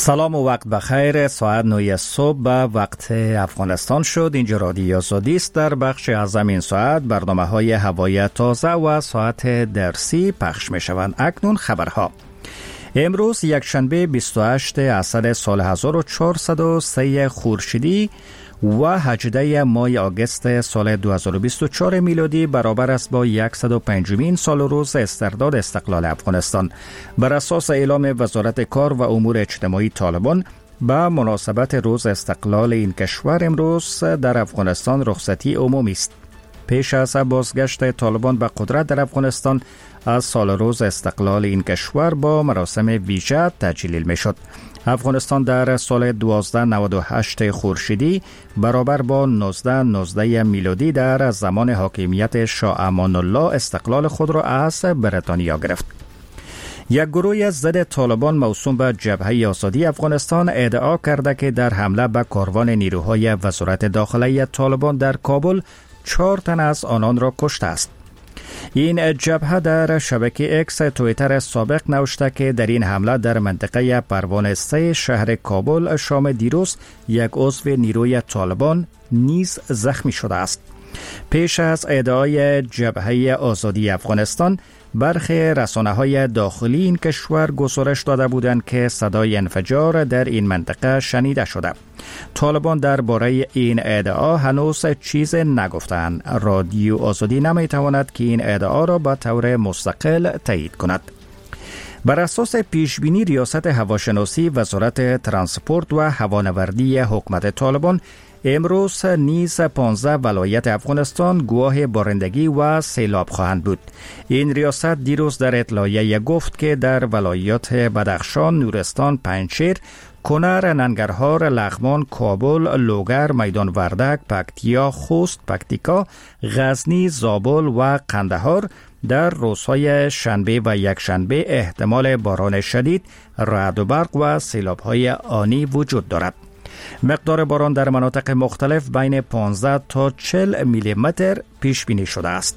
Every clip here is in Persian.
سلام و وقت بخیر. ساعت 9 صبح به وقت افغانستان شد. اینجا رادیو آزادی است. در بخش اعظم این ساعت برنامه‌های هوایی تازه و ساعت درسی پخش می‌شوند. اکنون خبرها. امروز یکشنبه 28 اسد سال 1403 خورشیدی و 18 ماه آگوست سال 2024 میلادی برابر است با 105مین سال و روز استرداد استقلال افغانستان. بر اساس اعلام وزارت کار و امور اجتماعی طالبان به مناسبت روز استقلال این کشور امروز در افغانستان رخصتی عمومی است. پیش از بازگشت طالبان به قدرت در افغانستان از سال روز استقلال این کشور با مراسم ویژه تجلیل می شد. افغانستان در سال 1298 خورشیدی برابر با 1919 میلادی در زمان حاکمیت شاه امان الله استقلال خود را از بریتانیا گرفت. یک گروه ضد طالبان موسوم به جبهه آزادی افغانستان ادعا کرده که در حمله به کاروان نیروهای وزارت داخلی طالبان در کابل 4 تن از آنان را کشته است. این جبهه در شبکه اکس توییتر سابق نوشته که در این حمله در منطقه پروانه 3 شهر کابل شام دیروز یک عضو نیروی طالبان نیز زخمی شده است. پیش از ادعای جبهه آزادی افغانستان، برخی رسانه‌های داخلی این کشور گزارش داده بودند که صدای انفجار در این منطقه شنیده شده. طالبان درباره این ادعا هنوز چیز نگفتند. رادیو آزادی نمی‌تواند که این ادعا را به طور مستقل تایید کند. بر اساس پیشبینی ریاست هواشناسی وزارت ترانسپورت و هوانوردی حکومت طالبان، امروز نیز 15 ولایت افغانستان گواه بارندگی و سیلاب خواهند بود. این ریاست دیروز در اطلاعیه گفت که در ولایات بدخشان، نورستان، پنجشیر، کنر، ننگرهار، لغمان، کابل، لوگر، میدان وردک، پکتیا، خوست، پکتیکا، غزنی، زابل و قندهار در روزهای شنبه و یکشنبه احتمال باران شدید، رعد و برق و سیلاب‌های آنی وجود دارد. مقدار باران در مناطق مختلف بین 15 تا 40 میلی متر پیش بینی شده است.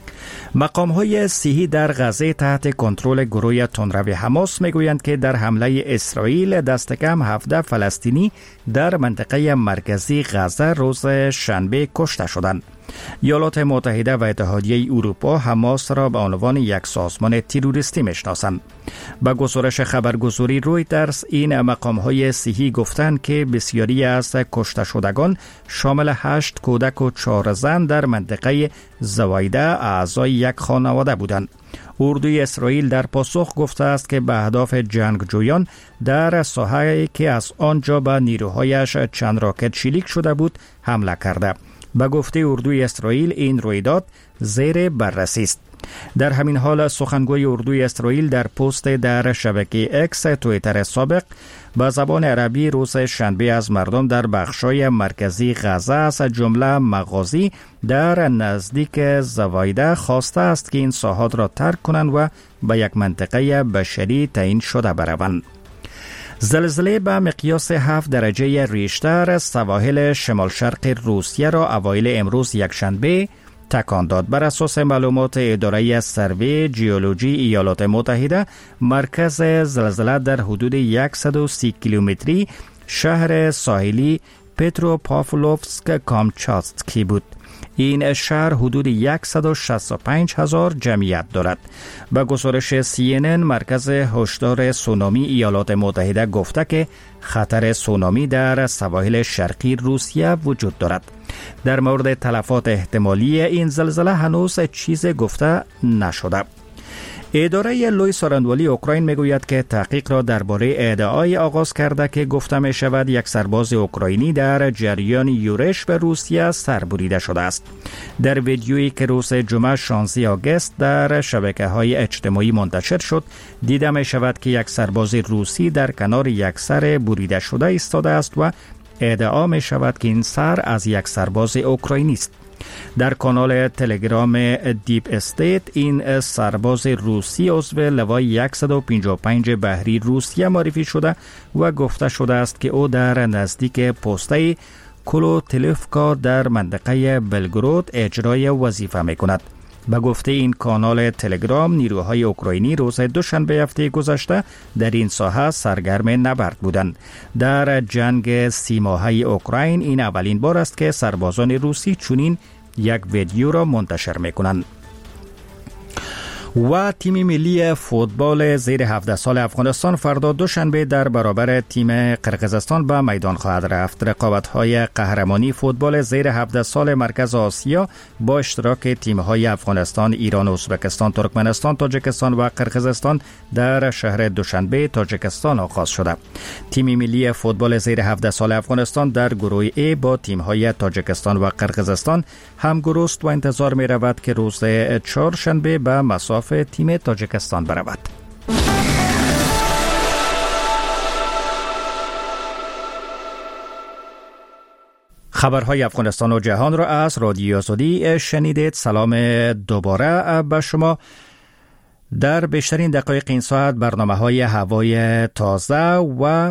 مقام‌های صحی در غزه تحت کنترل گروه تندرو حماس میگویند که در حمله اسرائیل دست کم 17 فلسطینی در منطقه مرکزی غزه روز شنبه کشته شدند. ایالات متحده و اتحادیه اروپا حماس را به عنوان یک سازمان تروریستی میشناسند. با گزارش خبرگزاری رویترز، این مقام‌های صحی گفتند که بسیاری از کشته شدگان شامل 8 کودک و 4 زن در منطقه زوایده اعضای یک خانواده بودند. اردوی اسرائیل در پاسخ گفته است که به اهداف جنگجویان در ساحه‌ای که از آنجا به نیروهایش چند راکت شلیک شده بود حمله کرده. به گفته اردوی اسرائیل این رویداد زیر بررسی است. در همین حال سخنگوی اردوی اسرائیل در پست در شبکه اکس توییتر سابق به زبان عربی روز شنبه از مردم در بخشای مرکزی غزه از جمله مغازی در نزدیک زوایده خواسته است که این ساحات را ترک کنند و به یک منطقه بشری تعیین شده بروند. زلزله به مقیاس 7 درجه ریشتر سواحل شمال شرق روسیه را اوایل امروز یکشنبه تکان داد. بر اساس معلومات اداره سروی جیولوژی ایالات متحده، مرکز زلزله در حدود 130 کیلومتری شهر ساحلی پتروپاولوفسک کامچاتسکی بود. این شهر حدود 165,000 جمعیت دارد. با گزارش CNN، مرکز هشدار سونامی ایالات متحده گفته که خطر سونامی در سواحل شرقی روسیه وجود دارد. در مورد تلفات احتمالی این زلزله هنوز چیز گفته نشده. اداره لوی سارندوالی اوکراین میگوید که تحقیق را درباره ادعای آغاز کرده که گفته می شود یک سرباز اوکراینی در جریان یورش به روسیه سربریده شده است. در ویدیویی که روز جمعه 16 آگوست در شبکه‌های اجتماعی منتشر شد، دیده می شود که یک سرباز روسی در کنار یک سر بریده شده ایستاده است و ادعا می شود که این سر از یک سرباز اوکراینی است. در کانال تلگرام دیپ استیت، این سرباز روسی عضو لوای 155 بحری روسیه معرفی شده و گفته شده است که او در نزدیک پسته کلوتلیفکا در منطقه بلگرود اجرای وظیفه می کند. به گفته این کانال تلگرام، نیروهای اوکراینی روز دوشنبه هفته گذشته در این ساحه سرگرم نبرد بودند. در جنگ 3 ماهه اوکراین این اولین بار است که سربازان روسی چنین یک ویدیو را منتشر می‌کنند. و تیم ملی فوتبال زیر 17 سال افغانستان فردا دوشنبه در برابر تیم قرقیزستان به میدان خواهد رفت. رقابت‌های قهرمانی فوتبال زیر 17 سال مرکز آسیا با اشتراک تیم‌های افغانستان، ایران، ازبکستان، ترکمنستان، تاجیکستان و قرقیزستان در شهر دوشنبه تاجیکستان آغاز شده. تیم ملی فوتبال زیر 17 سال افغانستان در گروه A با تیم‌های تاجیکستان و قرقیزستان همگروه است و انتظار می‌رود که روز چهارشنبه به مساف تیم تاجیکستان برود. خبرهای افغانستان و جهان را از رادیو آزادی شنیدید. سلام دوباره به شما. در بیشترین دقایق این ساعت برنامه‌های هوای تازه و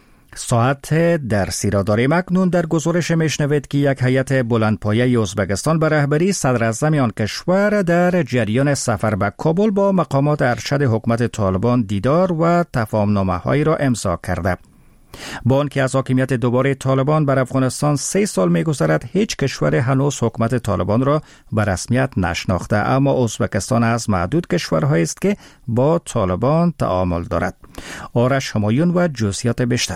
ساعت درسی را داریم. اکنون در گزارش میشنوید که یک هیئت بلندپایه ازبکستان به رهبری صدر اعظم آن کشور در جریان سفر به کابل با مقامات ارشد حکومت طالبان دیدار و تفاهم‌نامه‌هایی را امضا کرده. با آنکه از حاکمیت دوباره طالبان بر افغانستان 3 سال می‌گذرد، هیچ کشور هنوز حکومت طالبان را به رسمیت نشناخته، اما ازبکستان از معدود کشورهایی است که با طالبان تعامل دارد. آرش همایون و جزئیات بیشتر.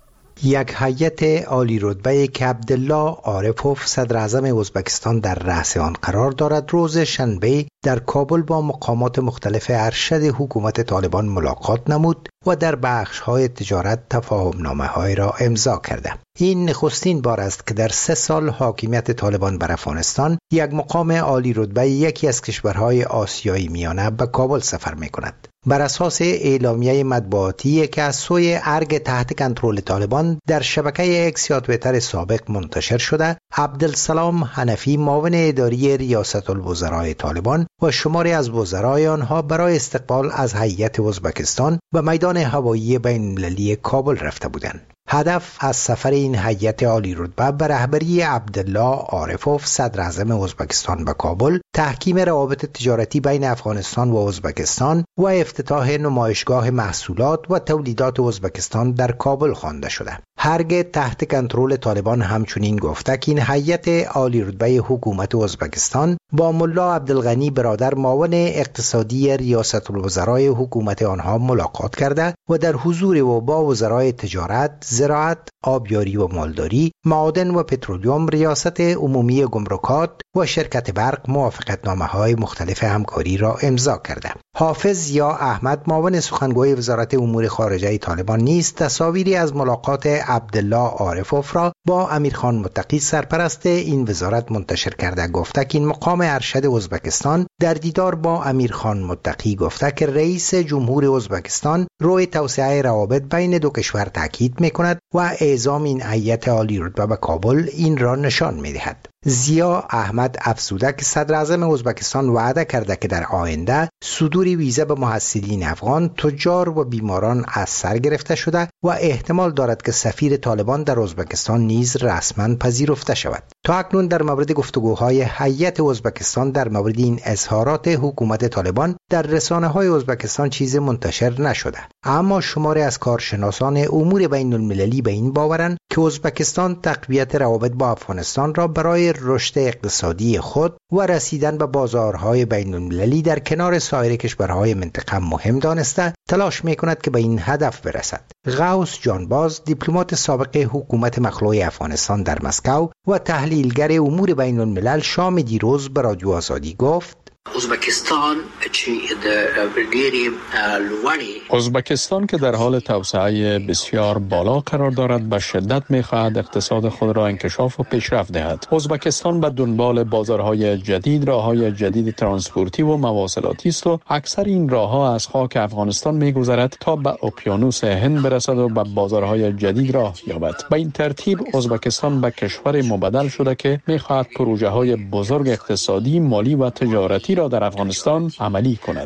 یک هیئت عالی رتبه که عبدالله عارفوف صدر اعظم ازبکستان در رأس آن قرار دارد، روز شنبه در کابل با مقامات مختلف ارشد حکومت طالبان ملاقات نمود و در بخش‌های تجارت تفاهم‌نامه‌های را امضا کرده. این نخستین بار است که در 3 سال حاکمیت طالبان بر افغانستان یک مقام عالی رتبه یکی از کشورهای آسیایی میانه به کابل سفر می‌کند. بر اساس اعلامیه مطبوعاتی که از سوی ارگ تحت کنترل طالبان در شبکه اکس یا توییتر سابق منتشر شده، عبدالسلام حنفی معاون اداری ریاست الوزرای طالبان و شماری از وزرای آنها برای استقبال از هیئت ازبکستان به میدان هوایی بین‌المللی کابل رفته بودند. هدف از سفر این هیئت عالی رتبه به رهبری عبدالله عارفوف صدر اعظم ازبکستان به کابل، تحکیم روابط تجارتی بین افغانستان و ازبکستان و افتتاح نمایشگاه محصولات و تولیدات ازبکستان در کابل خوانده شده. هرگاه تحت کنترل طالبان همچنین گفته که این هیئت عالی رتبه حکومت ازبکستان با ملا عبدالغنی برادر معاون اقتصادی ریاست الوزرای حکومت آنها ملاقات کرده و در حضور او با وزرای تجارت، زراعت، آبیاری و مالداری، معادن و پترولیوم، ریاست عمومی گمرکات و شرکت برق موافقتنامه‌های مختلف همکاری را امضا کرده. حافظ یا احمد معاون سخنگوی وزارت امور خارجه طالبان نیز تصاویری از ملاقات عبدالله عارفوف را با امیرخان متقی سرپرست این وزارت منتشر کرده. گفته که این مقام ارشد ازبکستان در دیدار با امیرخان متقی گفته که رئیس جمهور ازبکستان روی توسعه روابط بین دو کشور تاکید می‌کند و اعزام این هیئت عالی رتبه به کابل این را نشان می‌دهد. ضیا احمد افزوده که صدر اعظم ازبکستان وعده کرده که در آینده صدور ویزا به محصلین افغان، تجار و بیماران از سر گرفته شده و احتمال دارد که سفیر طالبان در ازبکستان نیز رسما پذیرفته شود. تا اکنون در مورد گفتگوهای هیئت ازبکستان در مورد این اظهارات حکومت طالبان در رسانه‌های ازبکستان چیز منتشر نشده، اما شماری از کارشناسان امور بین المللی به این باورند که ازبکستان تقویت روابط با افغانستان را برای رشد اقتصادی خود و رسیدن به بازارهای بین المللی در کنار سایر کشورهای منطقه مهم دانسته تلاش می‌کند که به این هدف برسد. غوث جانباز، دیپلمات سابق حکومت مخلوع افغانستان در مسکو و تحلیلگر امور بین الملل، شام دیروز به رادیو آزادی گفت: ازبکستان که در حال توسعه بسیار بالا قرار دارد به شدت می‌خواهد اقتصاد خود را انکشاف و پیشرفت دهد. ازبکستان به دنبال بازارهای جدید، راههای جدید ترانسپورتی و مواصلاتی است و اکثر این راهها از خاک افغانستان می‌گذرد تا به اقیانوس هند برسد و به بازارهای جدید راه یابد. به این ترتیب ازبکستان به کشور مبدل شده که می‌خواهد پروژه‌های بزرگ اقتصادی، مالی و تجارتی را در افغانستان عملی کند.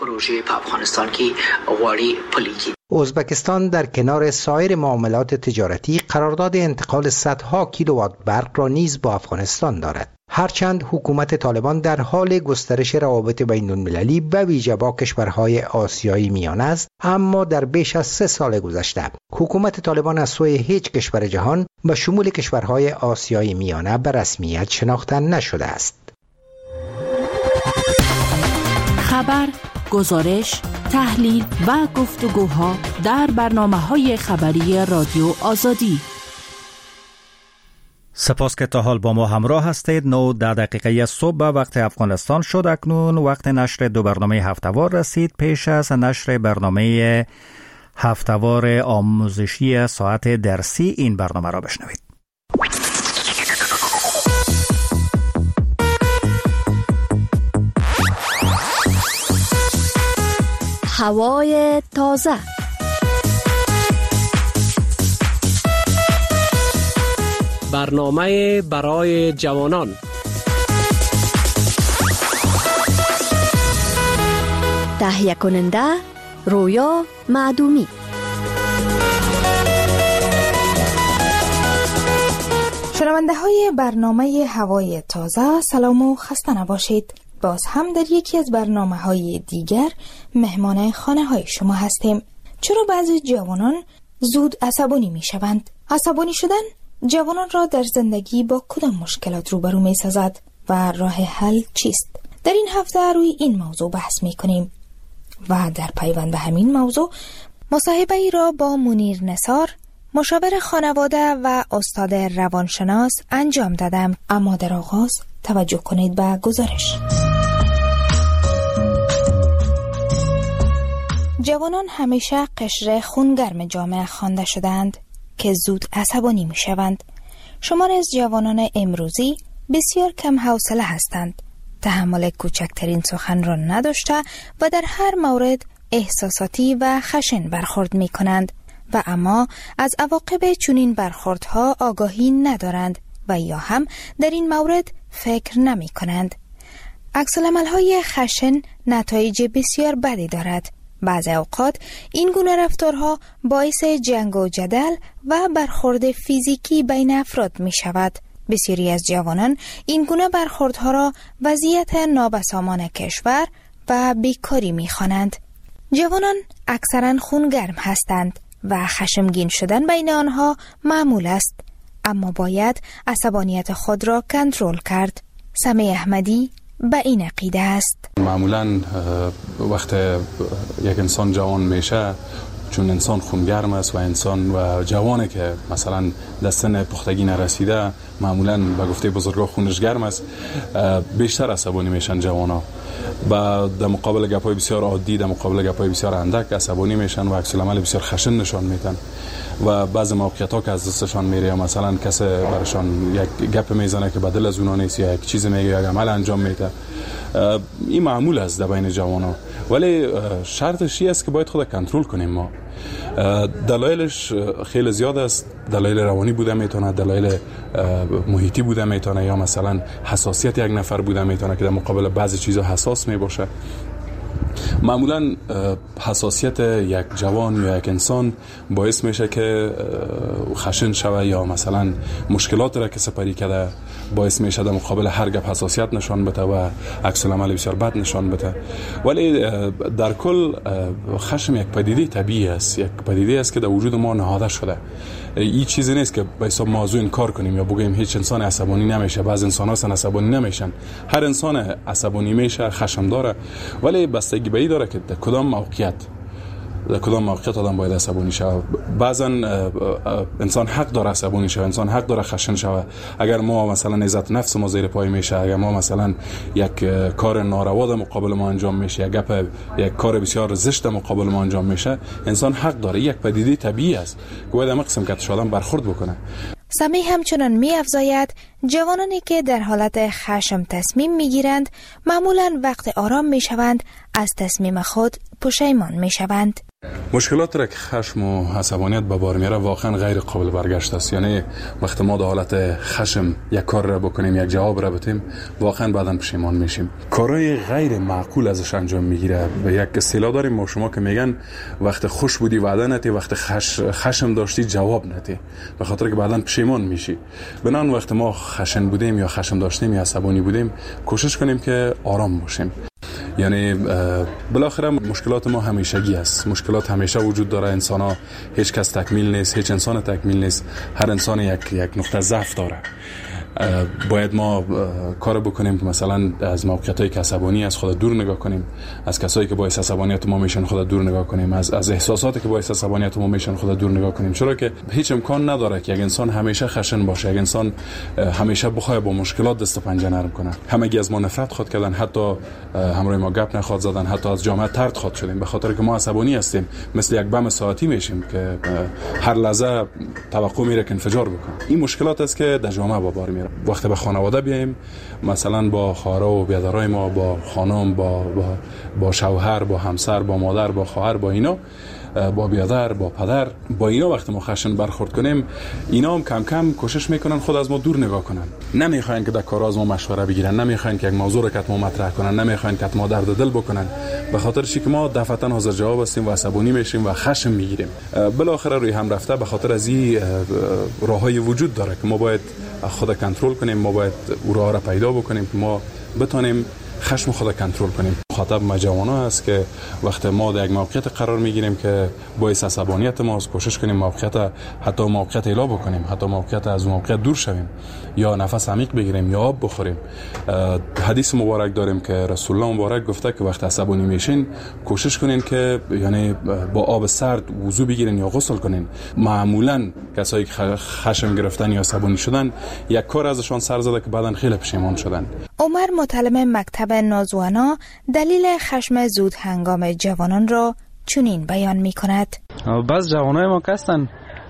ازبکستان در کنار سایر معاملات تجارتی قرارداد انتقال صدها کیلووات برق را نیز با افغانستان دارد. هرچند حکومت طالبان در حال گسترش روابط بین المللی به ویژه با کشورهای آسیایی میانه است، اما در بیش از 3 سال گذشته حکومت طالبان از سوی هیچ کشور جهان به شمول کشورهای آسیایی میانه به رسمیت شناخته نشده است. خبر، گزارش، تحلیل و گفتگوها در برنامه‌های خبری رادیو آزادی. سپاس که تا حال با ما همراه هستید. 9:10 صبح به وقت افغانستان شد. اکنون وقت نشر 2 برنامه هفته‌وار رسید. پیش از نشر برنامه هفته‌وار آموزشی ساعت درسی این برنامه را بشنوید. هوای تازه. برنامه برای جوانان. تهیه کننده رویا معدومی. شنونده های برنامه هوای تازه، سلام و خسته نباشید. باز هم در یکی از برنامه های دیگر مهمان خانه های شما هستیم. چرا بعضی جوانان زود عصبانی می شوند؟ عصبانی شدن جوانان را در زندگی با کدام مشکلات روبرو می سازد و راه حل چیست؟ در این هفته روی این موضوع بحث می کنیم و در پیوند به همین موضوع مصاحبه ای را با منیر نثار، مشاور خانواده و استاد روانشناس انجام دادم. اما در آغاز توجه کنید به گزارش. جوانان همیشه قشر خونگرم جامعه خوانده شدند که زود عصبانی می شوند. شماری از جوانان امروزی بسیار کم حوصله هستند، تحمل کوچکترین سخن را نداشته و در هر مورد احساساتی و خشن برخورد می کنند و اما از عواقب چنین برخوردها آگاهی ندارند و یا هم در این مورد فکر نمی کنند. عکس‌العمل‌های خشن نتایج بسیار بدی دارد. بعضی اوقات این گونه رفتارها باعث جنگ و جدل و برخورد فیزیکی بین افراد می شود. بسیاری از جوانان این گونه برخوردها را وضعیت نابسامان کشور و بیکاری می خوانند. جوانان اکثرا خونگرم هستند و خشمگین شدن بین آنها معمول است، اما باید عصبانیت خود را کنترل کرد. سمی احمدی به این عقیده است. معمولا وقت یک انسان جوان میشه، چون انسان خونگرم است و انسان و جوانه که مثلا در سن پختگی نرسیده، معمولا به گفته بزرگا خونش گرم است، بیشتر عصبانی میشن جوانا. در مقابل گپای بسیار عادی، در مقابل گپای بسیار اندک عصبانی میشن و عکس العمل بسیار خشن نشان میدن و بعضی موقعیت‌ها که از دستشان میره یا مثلا کسی برشان یک گپ میزنه که بدل از اونا نیست یا یک چیز میگه یا یک عمل انجام میده. این معمول است در بین جوانا، ولی شرطش این است که باید خود کنترل کنیم. ما دلایلش خیلی زیاد است. دلایل روانی بوده میتونه، دلایل محیطی بوده میتونه، یا مثلا حساسیت یک نفر بوده میتونه که در مقابل بعضی چیزا حساس میباشه. معمولا حساسیت یک جوان یا یک انسان باعث میشه که خشن شوه یا مثلا مشکلات را که سپری کرده باعث میشه در مقابل هر گپ حساسیت نشان بده و عکس العمل بسیار بد نشان بده. ولی در کل خشم یک پدیده طبیعی است، یک پدیده است که در وجود ما نهاده شده. این چیزی نیست که به حساب موضوع انکار کنیم یا بگیم هیچ انسان عصبانی نمیشه. بعضی انسان‌ها عصبانی نمیشن. هر انسان عصبانی میشه، خشم داره، ولی بستگی به این داره که در کدام موقعیت آدم باید عصبانی شود. بعضا انسان حق داره عصبانی شود، انسان حق داره خشن شود. اگر ما مثلا عزت نفس ما زیر پای میشه، اگر ما مثلا یک کار ناروا در مقابل ما انجام میشه، یک کار بسیار زشت در مقابل ما انجام میشه، انسان حق داره. یک پدیده طبیعی است که باید مقسم که آدم برخورد بکنه. سمی همچنان می افزاید جوانانی که در حالت خشم تصمیم می گیرند معمولا وقت آرام می شوند از تصمیم خود پشیمان می شوند. مشکلات را که خشم و عصبانیت به بار میاره واقعا غیر قابل برگشت است. یعنی وقتی ما در حالت خشم یک کار را بکنیم، یک جواب را بدیم، واقعا بعداً پشیمان میشیم. کارهای غیر معقول ازش انجام میگیره. به یک اصطلاح داریم ما شما که میگن وقتی خوش بودی وعده نتی، وقتی خشم داشتی جواب نتی، به خاطر که بعداً پشیمان میشی. بنان وقتی ما خشن بودیم یا خشم داشتیم یا عصبانی بودیم، کوشش کنیم که آرام باشیم. یعنی بالاخره مشکلات ما همیشگی است. مشکلات همیشه وجود داره. انسان ها هیچ کس تکمیل نیست، هیچ انسان تکمیل نیست. هر انسان یک نقطه ضعف داره. باید ما کار بکنیم که مثلا از موقعیت‌های عصبانی از خود دور نگاه کنیم، از کسایی که باعث عصبانیت ما میشن خود دور نگاه کنیم، از احساساتی که باعث عصبانیت ما میشن خود دور نگاه کنیم. چرا که هیچ امکان نداره که یک انسان همیشه خشن باشه، یک انسان همیشه بخواد با مشکلات دست و پنجه نرم کنه. همگی از ما نفرت خود کردن، حتی همراه ما گپ نخواد زدن، حتی از جامعه طرد خود شدیم به خاطر که ما عصبانی هستیم. مثل یک بم ساعتی میشیم که هر لحظه توقع میره که انفجار بکنه. این مشکلات است که در جامعه با بار میره. وقتی به خانواده بیایم، مثلا با خواهر و برادرای ما، با خانم، با شوهر، با همسر، با مادر، با خواهر، با اینا، با برادر، با پدر، با اینا وقتی ما خشن برخورد کنیم، اینا هم کم کم کوشش میکنن خود از ما دور نگاه کنن. نمیخواین که در کار از ما مشوره بگیرن، نمیخواین که یک موضوع رو که ما مطرح کنن، نمیخواین که ما درد دل بکنن، به خاطر چی که ما دفعتاً حاضر جواب هستیم و عصبانی میشیم و خشم میگیریم. بالاخره روی هم رفته به خاطر از این راههای وجود داره که ما باید خود کنترل کنیم، ما باید او راه را پیدا بکنیم که ما بتونیم خشم خود کنترل کنیم. مخاطب ما جوانا است که وقتی ما در یک موقعیت قرار میگیریم که باعث عصبانیت ماست، کوشش کنیم حتی موقعیت الا بکنیم، حتی موقعیت از موقعیت دور شویم، یا نفس عمیق بگیریم یا آب بخوریم. حدیث مبارک داریم که رسول الله مبارک گفته که وقتی عصبانی میشین کوشش کنین که یعنی با آب سرد وضو بگیرین یا غسل کنین. معمولا کسایی که خشم گرفتن یا عصبانی شدن یک کار ازشان سر زده که بعداً خیلی پشیمان شدن. عمر متعلم مکتب نازوانا دلیل خشم زود هنگام جوانان را چنین بیان می کند. بعض جوانای ما هستن،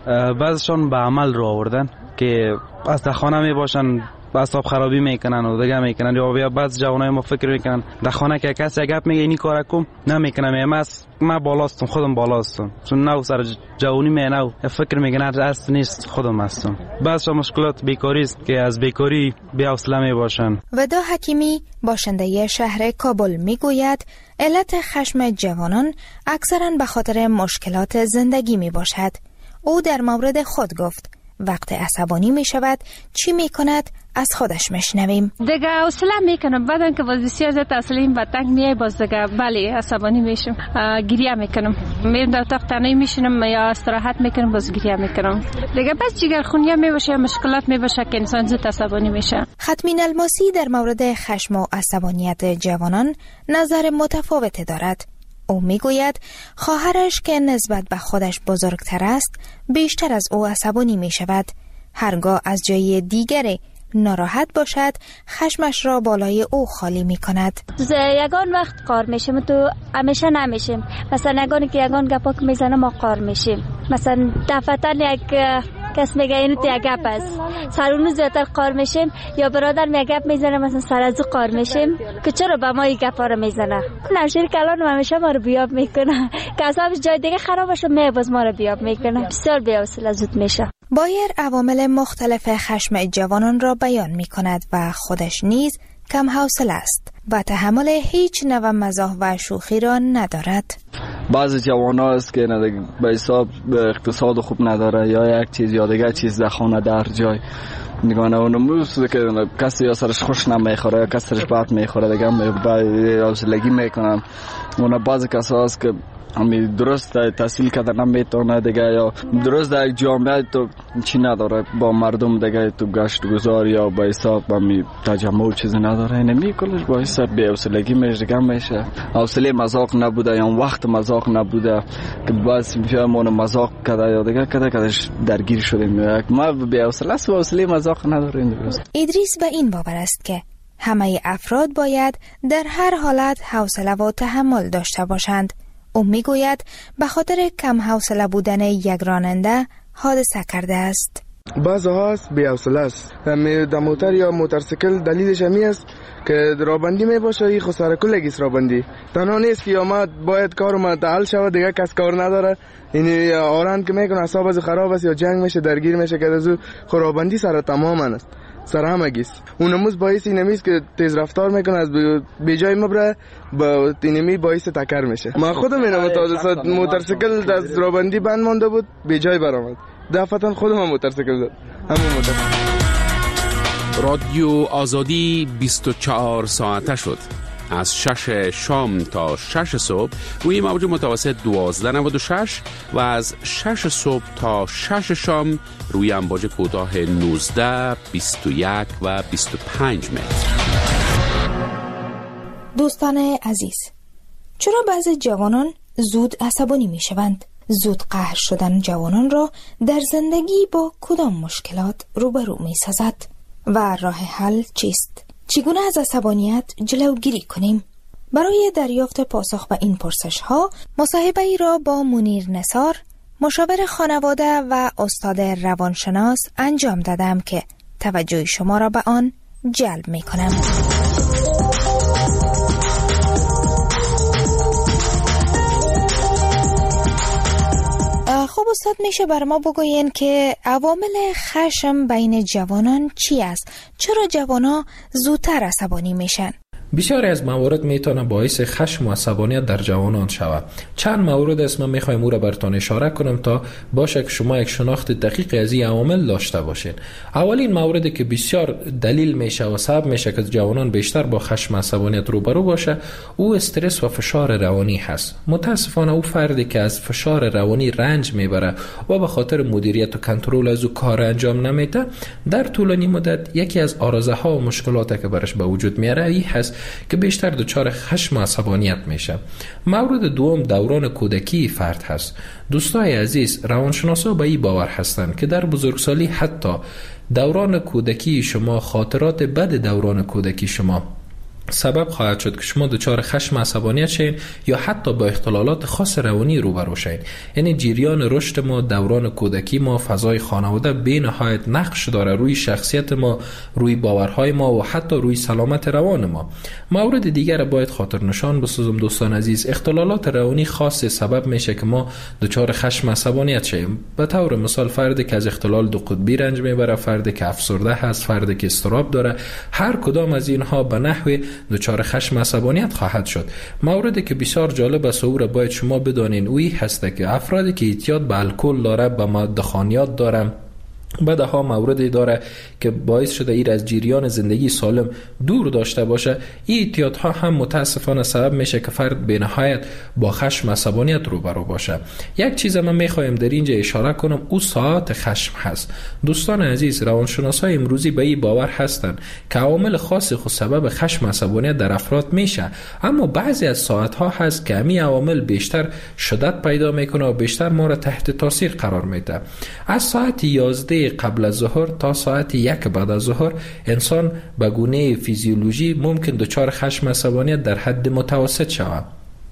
بعضشان به عمل رو آوردن که از در خانه می باشن اعصاب خرابی میکنن و دیگه میکنن، یا بعض جوانای ما فکر میکنن در خانه که کسی گپ میگه اینی کارا کن نمیکنم، من بالاستم، خودم بالاستم، چون نو سر جوانی نو فکر میکنن اصل نیست، خودم هستم. بعض مشکلات بیکاری است که از بیکاری بی حوصله میباشن. ودا حکیمی باشنده شهر کابل میگوید علت خشم جوانان اکثرا به خاطر مشکلات زندگی میباشد. او در مورد خود گفت وقتی عصبانی می شود چی می کند از خودش میشنویم. دیگه حوصله میکنم، بعدن که باز بسیار زیاد تسلیم و تنگ میای باز دیگه بله عصبانی میشم، گریه میکنم، میرم در اتاق تنهایی میشینم یا استراحت میکنم باز گریه میکنم. دیگه بس جگرخونی میباشه، مشکلات میباشه که انسان زود عصبانی میشه. ختمین الماسی در مورد خشم و عصبانیت جوانان نظر متفاوت دارد. او میگوید خواهرش که نسبت به خودش بزرگتر است بیشتر از او عصبانی می شود. هرگاه از جای دیگری ناراحت باشد خشمش را بالای او خالی می کند. یگان وقت قار میشیم تو همیشه نمیشیم، مثلا یگانی که یگان گپا که میزنه ما قار میشیم، مثلا دفعتن یک کس میگه اینو تو یک گپ است سرونو زیادتر قار میشیم، یا برادر می گپ میزنه مثلا سر از او قار میشیم که چرا به ما این گپا رو میزنه. نمشیر کلان همیشه ما رو بیاب میکنه که اصابش جای دیگه خراب شد باز ما رو بیاب میکنه، بسیار بی‌حوصله زود میشه. بایر عوامل مختلف خشم جوانان را بیان میکند و خودش نیز کم حوصله است و تحمل هیچ نوع مزاح و شوخی را ندارد. بعضی جوانا است که به حساب اقتصاد خوب نداره یا یک چیز یا دیگه چیز در خانه در جای نگانه اونموز که کسی یا سرش خوش نمیخوره یا کسی سرش بد میخوره دیگه حوصلگی میکنن. اون بعضی کسا است که همی درست تحصیل کرده نمیتونه دیگه، یا درست در یک جامعه تو چی نداره با مردم دیگه تو گشت گذار یا با حساب همی تجمع چیزی نداره، اینمی کلش با حساب بی حوصلگی میشه میشه. حوصله مذاق نبوده یا وقت مذاق نبوده که بس میفهمونه مذاق کرده یا دیگه کدش درگیر شدیم. ما بی حوصله است و حوصله مذاق نداریم. ادریس به این باور است که همه افراد باید در هر حالت حوصله و تحمل داشته باشند. او میگوید به خاطر کم حوصله بودن یک راننده حادثه کرده است. بعض هاست بی‌حوصله است. در موتر یا موتورسیکل دلیلش همی است که رابندی می باشه. این خساره کلگیست رابندی. تنها نیست که یا ما باید کارم تعال شود دیگه کس کار نداره. این آران که میکنه اعصاب از خراب است یا جنگ میشه درگیر میشه که از رابندی سر تماما است. سر همگیست. اونموز باعث اینمیست که تیز رفتار میکنه از به جای مبره با اینمی باعث تکر میشه. ما خودم اینم تا موتورسیکل از رابندی بند مونده بود به جای برآمد. دفعتا خودم موتورسیکل زد. همون موتورسیکل. رادیو آزادی 24 ساعته شد. از 6 شام تا 6 صبح روی موج متوسط 1296 و از 6 صبح تا 6 شام روی امواج کوتاه 19، 21 و 25 متر. دوستان عزیز، چرا بعضی جوانان زود عصبانی می شوند؟ زود قهر شدن جوانان را در زندگی با کدام مشکلات روبرو می سازد؟ و راه حل چیست؟ چگونه از عصبانیت جلوگیری کنیم؟ برای دریافت پاسخ به این پرسش ها مصاحبه ای را با منیر نثار، مشاور خانواده و استاد روانشناس انجام دادم که توجه شما را به آن جلب می کنم. خب استاد، میشه بر ما بگوین که عوامل خشم بین جوانان چی است؟ چرا جوانان زودتر عصبانی میشن؟ بسیاری از موارد میتونه باعث خشم و عصبانیت در جوانان شود. چند مورد است من میخوایم او را براتون اشاره کنم تا باشه که شما یک شناخت دقیق از این عوامل داشته باشین. اولین موردی که بسیار دلیل میشه و سبب میشه که جوانان بیشتر با خشم و عصبانیت روبرو باشه، او استرس و فشار روانی هست. متاسفانه او فردی که از فشار روانی رنج میبره و به خاطر مدیریت و کنترل از او کار انجام نمیده، در طولانی مدت یکی از آرزه ها و مشکلاتی که برش به وجود میاره این هست که بیشتر دچار خشم و عصبانیت میشه. مورد دوم دوران کودکی فرد هست. دوستای عزیز، روانشناسا به این باور هستند که در بزرگسالی حتی دوران کودکی شما، خاطرات بد دوران کودکی شما سبب خواهد شد که شما دچار خشم و عصبانیت شین یا حتی با اختلالات خاص روانی روبرو شین. یعنی جریان رشد ما، دوران کودکی ما، فضای خانواده به نهایت نقش داره روی شخصیت ما، روی باورهای ما و حتی روی سلامت روان ما. مورد دیگر باید خاطر نشان بسازم دوستان عزیز، اختلالات روانی خاص سبب میشه که ما دچار خشم و عصبانیت شیم. به طور مثال فردی که از اختلال دو قطبی رنج میبره، فردی که افسرده هست، فردی که اضطراب داره، هر کدام از اینها به نحوی دچار خشم عصبانیت خواهد شد. موردی که بسیار جالب است او را باید شما بدانین اوی هست که افرادی که اعتیاد به الکل داره، به مواد خانیات داره، بعدها موردی داره که باعث شده ایر از جریان زندگی سالم دور داشته باشه، این اعتیادها هم متاسفانه سبب میشه که فرد به نهایت با خشم عصبانیت روبرو باشه. یک چیز من میخوایم در اینجا اشاره کنم، او ساعات خشم هست. دوستان عزیز، روانشناسای امروزی به این باور هستند که عوامل خاصی خود سبب خشم عصبانیت در افراد میشه، اما بعضی از ساعت ها هست که همین عوامل بیشتر شدت پیدا میکنه و بیشتر ما را تحت تاثیر قرار میده. از ساعت 11 قبل از ظهر تا ساعت 1 بعد از ظهر انسان به گونه فیزیولوژی ممکن دچار خشم عصبانیت در حد متوسط شود.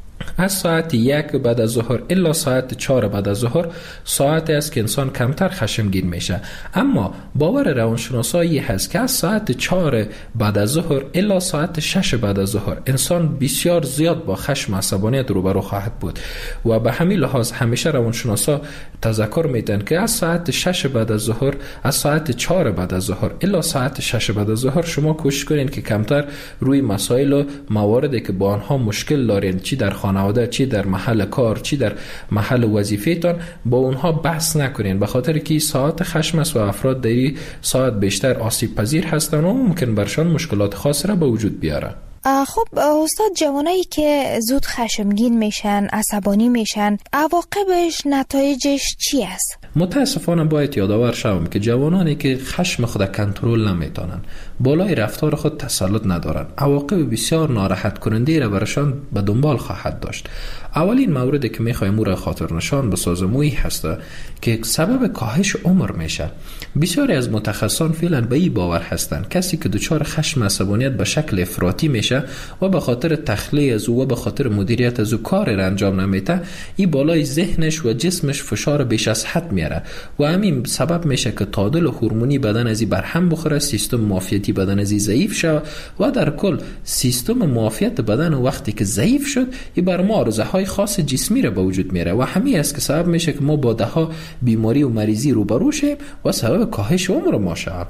از ساعت 1 بعد از ظهر الا ساعت 4 بعد از ظهر ساعتی است که انسان کمتر خشمگین میشه. اما باور روانشناسایی هست که از ساعت 4 بعد از ظهر الا ساعت 6 بعد از ظهر انسان بسیار زیاد با خشم و عصبانیت روبرو خواهد بود و به همین لحاظ همیشه روانشناسا تذکر میدن که از ساعت 6 بعد از ظهر، از ساعت 4 بعد از ظهر الا ساعت 6 بعد از ظهر شما کوشش کنین که کمتر روی مسائل و مواردی که با آنها مشکل دارین، چی در خانواده، چی در محل کار، چی در محل وظیفه‌تان، با اونها بحث نکنین، به خاطر که ساعت خشم است و افراد در این ساعت بیشتر آسیب پذیر هستند و ممکن برشان مشکلات خاص را به وجود بیاره. خب استاد، جوانایی که زود خشمگین میشن، عصبانی میشن، عواقبش، نتایجش چی است؟ متاسفانه باید یادآور شوم که جوانانی که خشم خود کنترل نمیتونن، بالای رفتار خود تسلط ندارند. عواقب بسیار ناراحت کننده را برشان به دنبال خواهد داشت. اولین موردی که میخوایم او را خاطر نشان بسازم این هست که سبب کاهش عمر میشه. بسیاری از متخصصان فعلا به این باور هستند کسی که دچار خشم عصبانیت به شکل افراطی میشه و به خاطر تخلیه از او و به خاطر مدیریت از او کار را انجام نمیده، این بالای ذهنش و جسمش فشار بیش از حد میاره و همین سبب میشه که تعادل هورمونی بدن از این برهم بخوره، سیستم معافیتی بدن از این ضعیف شود و در کل سیستم معافیت بدن وقتی که ضعیف شد این بر ما آرزوهای خاص جسمی را به وجود میاره و همین است که سبب میشه که ما با دهها بیماری و مریضی روبرو شیم و سبب کاهش عمر ما شود.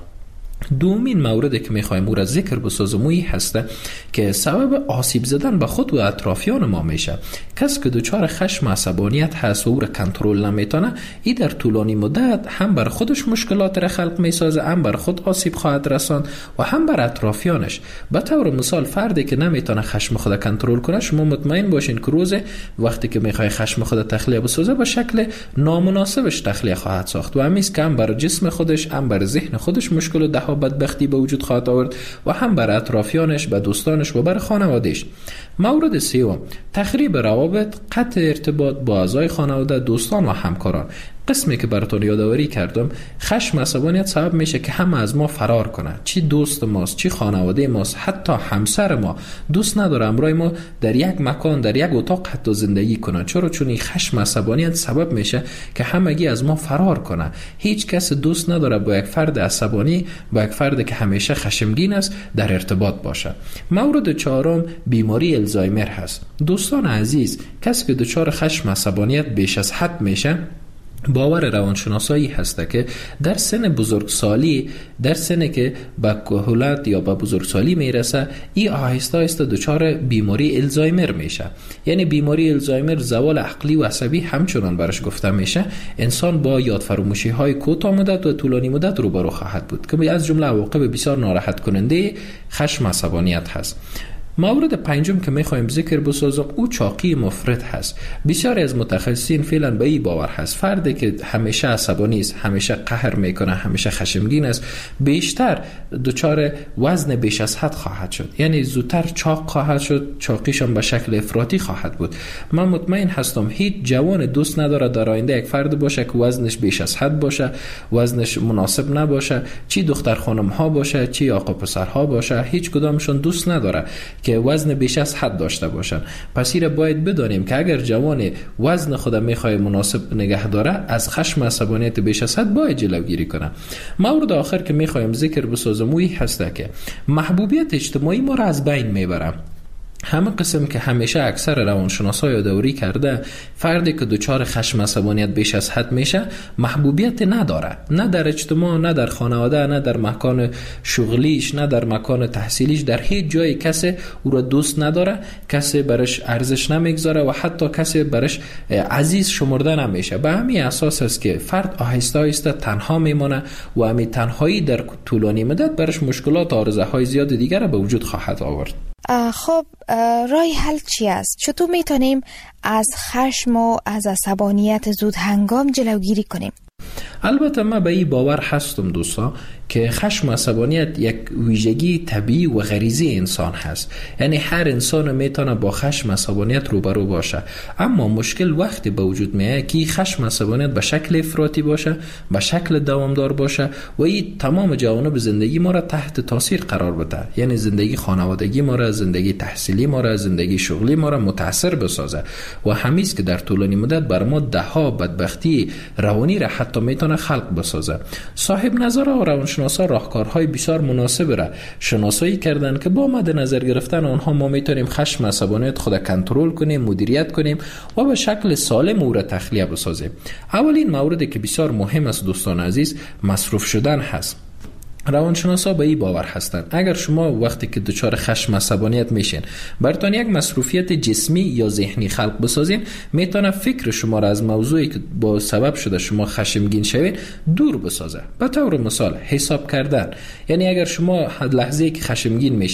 دومین موردی که میخوایم او را ذکر بسازم این هسته که سبب آسیب زدن به خود و اطرافیان ما میشه. کسی که دچار خشم عصبانیت هست و او را کنترل نمیتونه، این در طولانی مدت هم بر خودش مشکلات را خلق میسازه، هم بر خود آسیب خواهد رساند و هم بر اطرافیانش. به طور مثال فردی که نمیتونه خشم خود کنترل کنه، شما مطمئن باشین که روز وقتی که میخوای خشم خود تخلیه بسازه به شکل نامناسبش تخلیه خواهد ساخت و همیست که هم بر جسم خودش هم بر ذهن خودش مشکل و دهها بدبختی به وجود خواهد آورد و هم بر اطرافیانش، به دوستانش و بر خانوادهش. مورد سوم، تخریب روابط، قطع ارتباط با اعضای خانواده، دوستان و همکاران. قسمی که براتون یادآوری کردم، خشم عصبانیت سبب میشه که همه از ما فرار کنه. چی دوست ماست، چی خانواده ماست، حتی همسر ما دوست نداره امروز ما در یک مکان، در یک اتاق حتی زندگی کنه. چرا؟ چون این خشم عصبانیت سبب میشه که همگی از ما فرار کنه. هیچ کس دوست نداره با یک فرد عصبانی، با یک فرد که همیشه خشمگین است در ارتباط باشه. مورد چهارم، بیماری الزایمر هست. دوستان عزیز، کسی که دچار خشم عصبانیت بیش از حد میشه، باور روانشناسایی هسته که در سن بزرگسالی، در سن که به کهولت یا به بزرگسالی میرسه، این آهسته آهسته دچار بیماری الزایمر میشه. یعنی بیماری الزایمر زوال عقلی و عصبی همچنان برش گفته میشه. انسان با یادفراموشی های کوتاه مدت و طولانی مدت روبرو خواهد بود که از جمله عواقب بسیار ناراحت کننده خشم عصبانیت هست. مورد پنجم که میخوایم ذکر بسازم او چاقی مفرط هست. بسیاری از متخصصین فعلا به این باور هست فردی که همیشه عصبانی است، همیشه قهر میکنه، همیشه خشمگین است، بیشتر دچار وزن بیش از حد خواهد شد. یعنی زودتر چاق خواهد شد، چاقیش هم به شکل افراطی خواهد بود. من مطمئن هستم هیچ جوان دوست نداره در آینده یک فرد باشه که وزنش بیش از حد باشه، وزنش مناسب نباشه، چی دختر خانم ها باشه، چی آقا پسر ها باشه، هیچ کدامشون دوست نداره که وزن بیش از حد داشته باشن. پس این باید بدانیم که اگر جوان وزن خود میخواد مناسب نگه داره، از خشم عصبانیت بیش از حد باید جلوگیری کنه. مورد آخر که میخوایم ذکر بسازم این هسته که محبوبیت اجتماعی ما را از بین میبره. همه قسم که همیشه اکثر روانشناسا یادآوری کرده، فردی که دچار خشم عصبانیت بیش از حد میشه محبوبیت نداره، نه در اجتماع، نه در خانواده، نه در مکان شغلیش، نه در مکان تحصیلیش. در هیچ جای کسی او را دوست نداره، کسی برش ارزش نمیگذاره و حتی کسی برش عزیز شمرده نمیشه. به همین اساس است که فرد آهسته آهسته تنها میمونه و همین تنهایی در طولانی مدت برش مشکلات و آرزوهای زیاد دیگر به وجود خواهد آورد. خب راه حل چی است؟ چطور میتونیم از خشم و از عصبانیت زود هنگام جلوگیری کنیم؟ البته من به این باور هستم دوستا که خشم و عصبانیت یک ویژگی طبیعی و غریزی انسان هست. یعنی هر انسان میتونه با خشم و عصبانیت روبرو باشه، اما مشکل وقتی به وجود میاد که خشم و عصبانیت به شکل افراطی باشه، به شکل دوامدار باشه و این تمام جوانب زندگی ما را تحت تاثیر قرار بده. یعنی زندگی خانوادگی ما را، زندگی تحصیلی ما را، زندگی شغلی ما را متاثر بسازه و همیست که در طولانی مدت بر ما دهها بدبختی روانی را حتی میتونه خلق بسازه. صاحب نظرها و روانشناسا راهکارهای بسیار مناسب را شناسایی کردن که با مد نظر گرفتن آنها ما میتونیم خشم و عصبانیت خود کنترل کنیم، مدیریت کنیم و به شکل سالم او را تخلیه بسازیم. اولین موردی که بسیار مهم است دوستان عزیز، مصروف شدن هست. روانشناسا به این باور هستند اگر شما وقتی که دچار خشم عصبانیت میشین براتون یک مصروفیت جسمی یا ذهنی خلق بسازین، میتونه فکر شما را از موضوعی که با سبب شده شما خشمگین شوین دور بسازه. به طور مثال حساب کردن. یعنی اگر شما لحظه‌ای که خشمگین میشین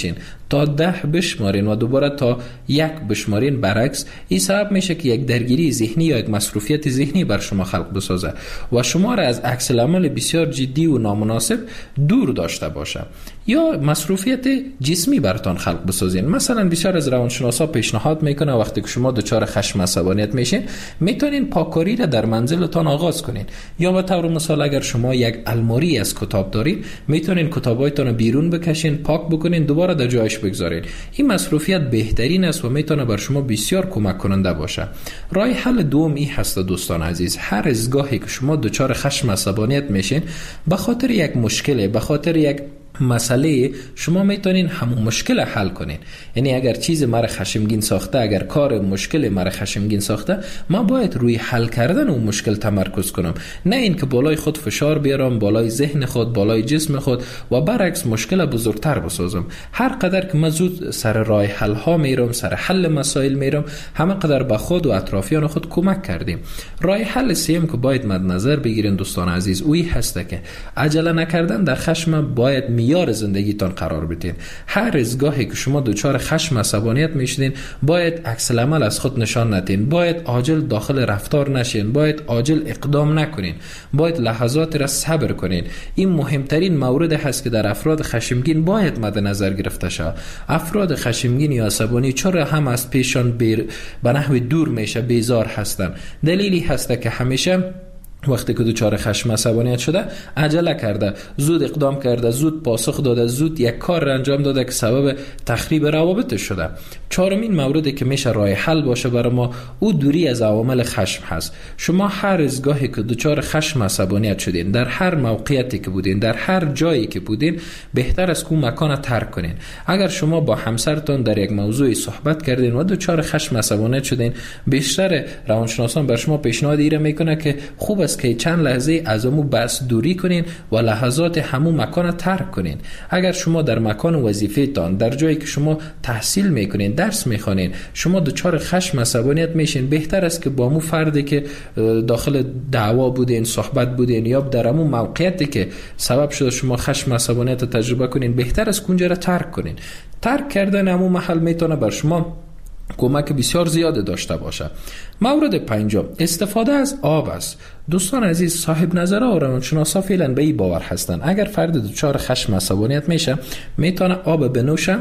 تا 10 بشمارین و دوباره تا 1 بشمارین، برعکس این سبب میشه که یک درگیری ذهنی یا یک مصروفیت ذهنی بر شما خلق بسازه و شما را از عکس العمل بسیار جدی و نامناسب دور داشته باشه، یا مصروفیت جسمی براتون خلق بسازین. مثلا بسیار از روانشناسا پیشنهاد میکنه وقتی که شما دچار خشم عصبانیت میشین میتونین پاککاری را در منزلتان آغاز کنین، یا به طور مثال اگر شما یک الماری از کتاب دارین میتونین کتابایتون بیرون بکشین، پاک بکنین، دوباره در جایش بگذارین. این مصروفیت بهترین است و میتونه بر شما بسیار کمک کننده باشه. راه حل دوم این هست دوستان عزیز، هر از گاهی که شما دچار خشم عصبانیت میشین به خاطر یک مشکل، به خاطر یک مسئله، شما میتونین همون مشکل حل کنین. یعنی اگر چیز مرا خشمگین ساخته، اگر کار مشکل مرا خشمگین ساخته، من باید روی حل کردن اون مشکل تمرکز کنم، نه این که بالای خود فشار بیارم، بالای ذهن خود، بالای جسم خود و برعکس مشکل بزرگتر بسازم. هر قدر که من زود سر راه حل ها میرم، سر حل مسائل میرم، همه قدر به خود و اطرافیان خود کمک کردیم. راه حل سوم که باید مد نظر بگیرین دوستان عزیز، اوی هست که عجله نکردن در خشم باید معیار زندگیتان قرار بدین. هر از گاهی که شما دچار خشم عصبانیت میشدین باید عکس العمل از خود نشان ندین، باید عاجل داخل رفتار نشین، باید عاجل اقدام نکنین، باید لحظات را صبر کنین. این مهمترین مورد هست که در افراد خشمگین باید مد نظر گرفته شود. افراد خشمگین یا عصبانی چرا هم از پیشان به نحو دور میشه، بیزار هستن؟ دلیلی هست که همیشه وقتی که دچار خشم عصبانیت شده عجله کرده، زود اقدام کرده، زود پاسخ داده، زود یک کار را انجام داده که سبب تخریب روابط شده. چهارمین موردی که میشه راه حل باشه برای ما، او دوری از عوامل خشم هست. شما هر از گاهی که دچار خشم عصبانیت شدین، در هر موقعیتی که بودین، در هر جایی که بودین، بهتر است که اون مکان ترک کنین. اگر شما با همسرتون در یک موضوعی صحبت کردین و دچار خشم عصبانیت شدین، بیشتر روانشناسان بر شما پیشنهاد ایره میکنه که خوب است که چند لحظه از همو بحث دوری کنین و لحظات همو مکان ترک کنین. اگر شما در مکان وظیفه تان، در جایی که شما تحصیل میکنین، درس میخوانین، شما دچار خشم عصبانیت میشین، بهتر است که با مو فردی که داخل دعوا بودین، صحبت بودین، یا در همو موقعیتی که سبب شده شما خشم عصبانیت تجربه کنین، بهتر است اونجا را ترک کنین. ترک کردن همو محل میتونه بر شما کمک بسیار زیاده داشته باشه. مورد پنجم استفاده از آب است. دوستان عزیز، صاحب نظرها و روانشناسا فعلا به این باور هستند اگر فرد دچار خشم عصبانیت میشه میتونه آب بنوشه،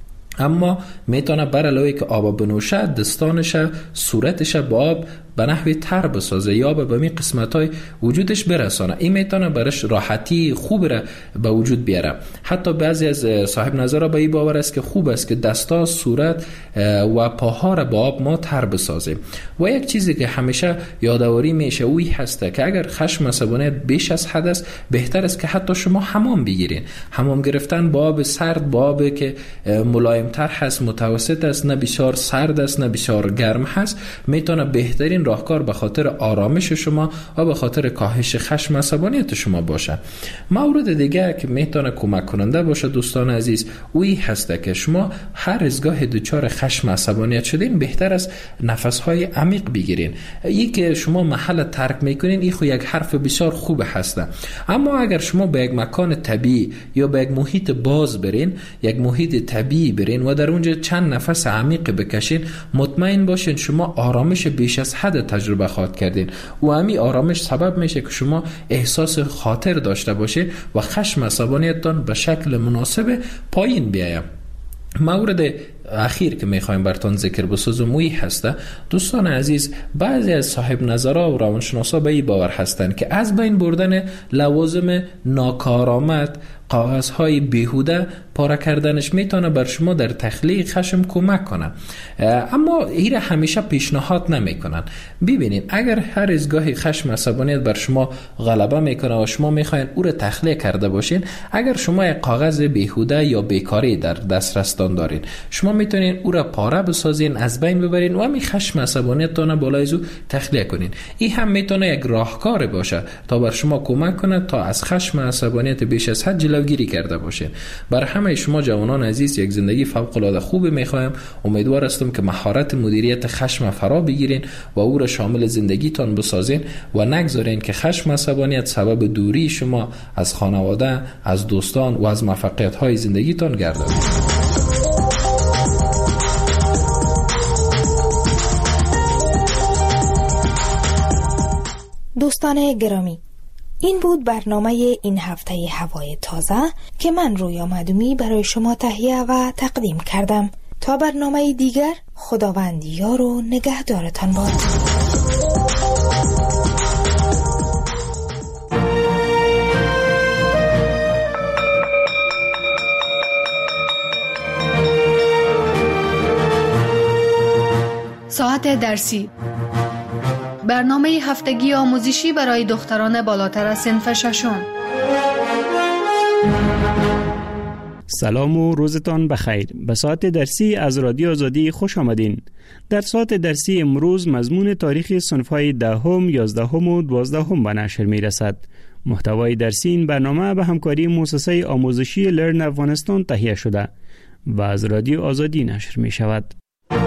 اما میتونه بر علاوه که آب بنوشه دستانش، صورتش با آب به نحوی تر بسازه یا به می قسمت‌های وجودش برسانه. این میتونه برش راحتی خوب را به وجود بیاره. حتی بعضی از صاحب نظرها به این باور است که خوب است که دستا، صورت و پاها را با آب ما تر بسازیم. و یک چیزی که همیشه یادآوری میشه اوی هست که اگر خشم عصبانیت بیش از حد است، بهتر است که حتی شما حمام بگیرین. حمام گرفتن با آب سرد، با آب که ملایم تر هست، متوسط است، نه بسیار سرد است نه بسیار گرم هست، میتونه بهترین راهکار به خاطر آرامش شما و به خاطر کاهش خشم عصبانیت شما باشه. مورد دیگه که میتونه کمک کننده باشه دوستان عزیز، اوی هست که شما هر از گاه دچار خشم عصبانیت شدین، بهتر است نفسهای عمیق بگیرین. این که شما محل ترک میکنین، این خو یک حرف بسیار خوب هسته، اما اگر شما به یک مکان طبیعی یا به یک محیط باز برین، یک محیط طبیعی برین و در اونجا چند نفس عمیق بکشین، مطمئن باشین شما آرامش بیش از حد تجربه خواهد کردین و همین آرامش سبب میشه که شما احساس خاطر داشته باشین و خشم عصبانیتتان به شکل مناسب پایین بیاید. مورد اخیر که میخوایم براتون ذکر بسازم موی هسته دوستان عزیز، بعضی از صاحب نظرها و روانشناسا به این باور هستند که از بین بردن لوازم ناکارآمد، کاغذهای بیهوده، پاره کردنش میتونه بر شما در تخلیه خشم کمک کنه، اما این همیشه پیشنهاد نمیکنن. ببینید اگر هر از گاهی خشم عصبانیت بر شما غلبه میکنه و شما میخواین او را تخلیه کرده باشین، اگر شما یک کاغذ بیهوده یا بیکاری در دسترستان دارین، شما میتونین او را پاره بسازین، از بین ببرین و همین خشم عصبانیتتان بالای از او تخلیه کنین. این هم میتونه یک راهکار باشه تا بر شما کمک کنه تا از خشم عصبانیت بیش از حد جلوگیری کرده باشین. بر همه شما جوانان عزیز یک زندگی فوق العاده خوبی میخوایم. امیدوار هستم که مهارت مدیریت خشم فرا بگیرین و او را شامل زندگیتان بسازین و نگذارین که خشم عصبانیت سبب دوری شما از خانواده، از دوستان و از موفقیت های زندگیتان گردد. شنوندگان گرامی، این بود برنامه این هفته هوای تازه که من رویا معدومی برای شما تهیه و تقدیم کردم. تا برنامه دیگر، خداوند یار و نگهدارتان باد. ساعت درسی، برنامه هفتگی آموزشی برای دختران بالاتر از صنف ششم. سلام و روزتان بخیر. به ساعت درسی از رادیو آزادی خوش آمدین. در ساعت درسی امروز مضمون تاریخ صنف‌های 10ام، 11ام و 12ام به نشر می رسد. محتوای درسی این برنامه به همکاری مؤسسه آموزشی لرن افغانستان تهیه شده و از رادیو آزادی نشر می شود.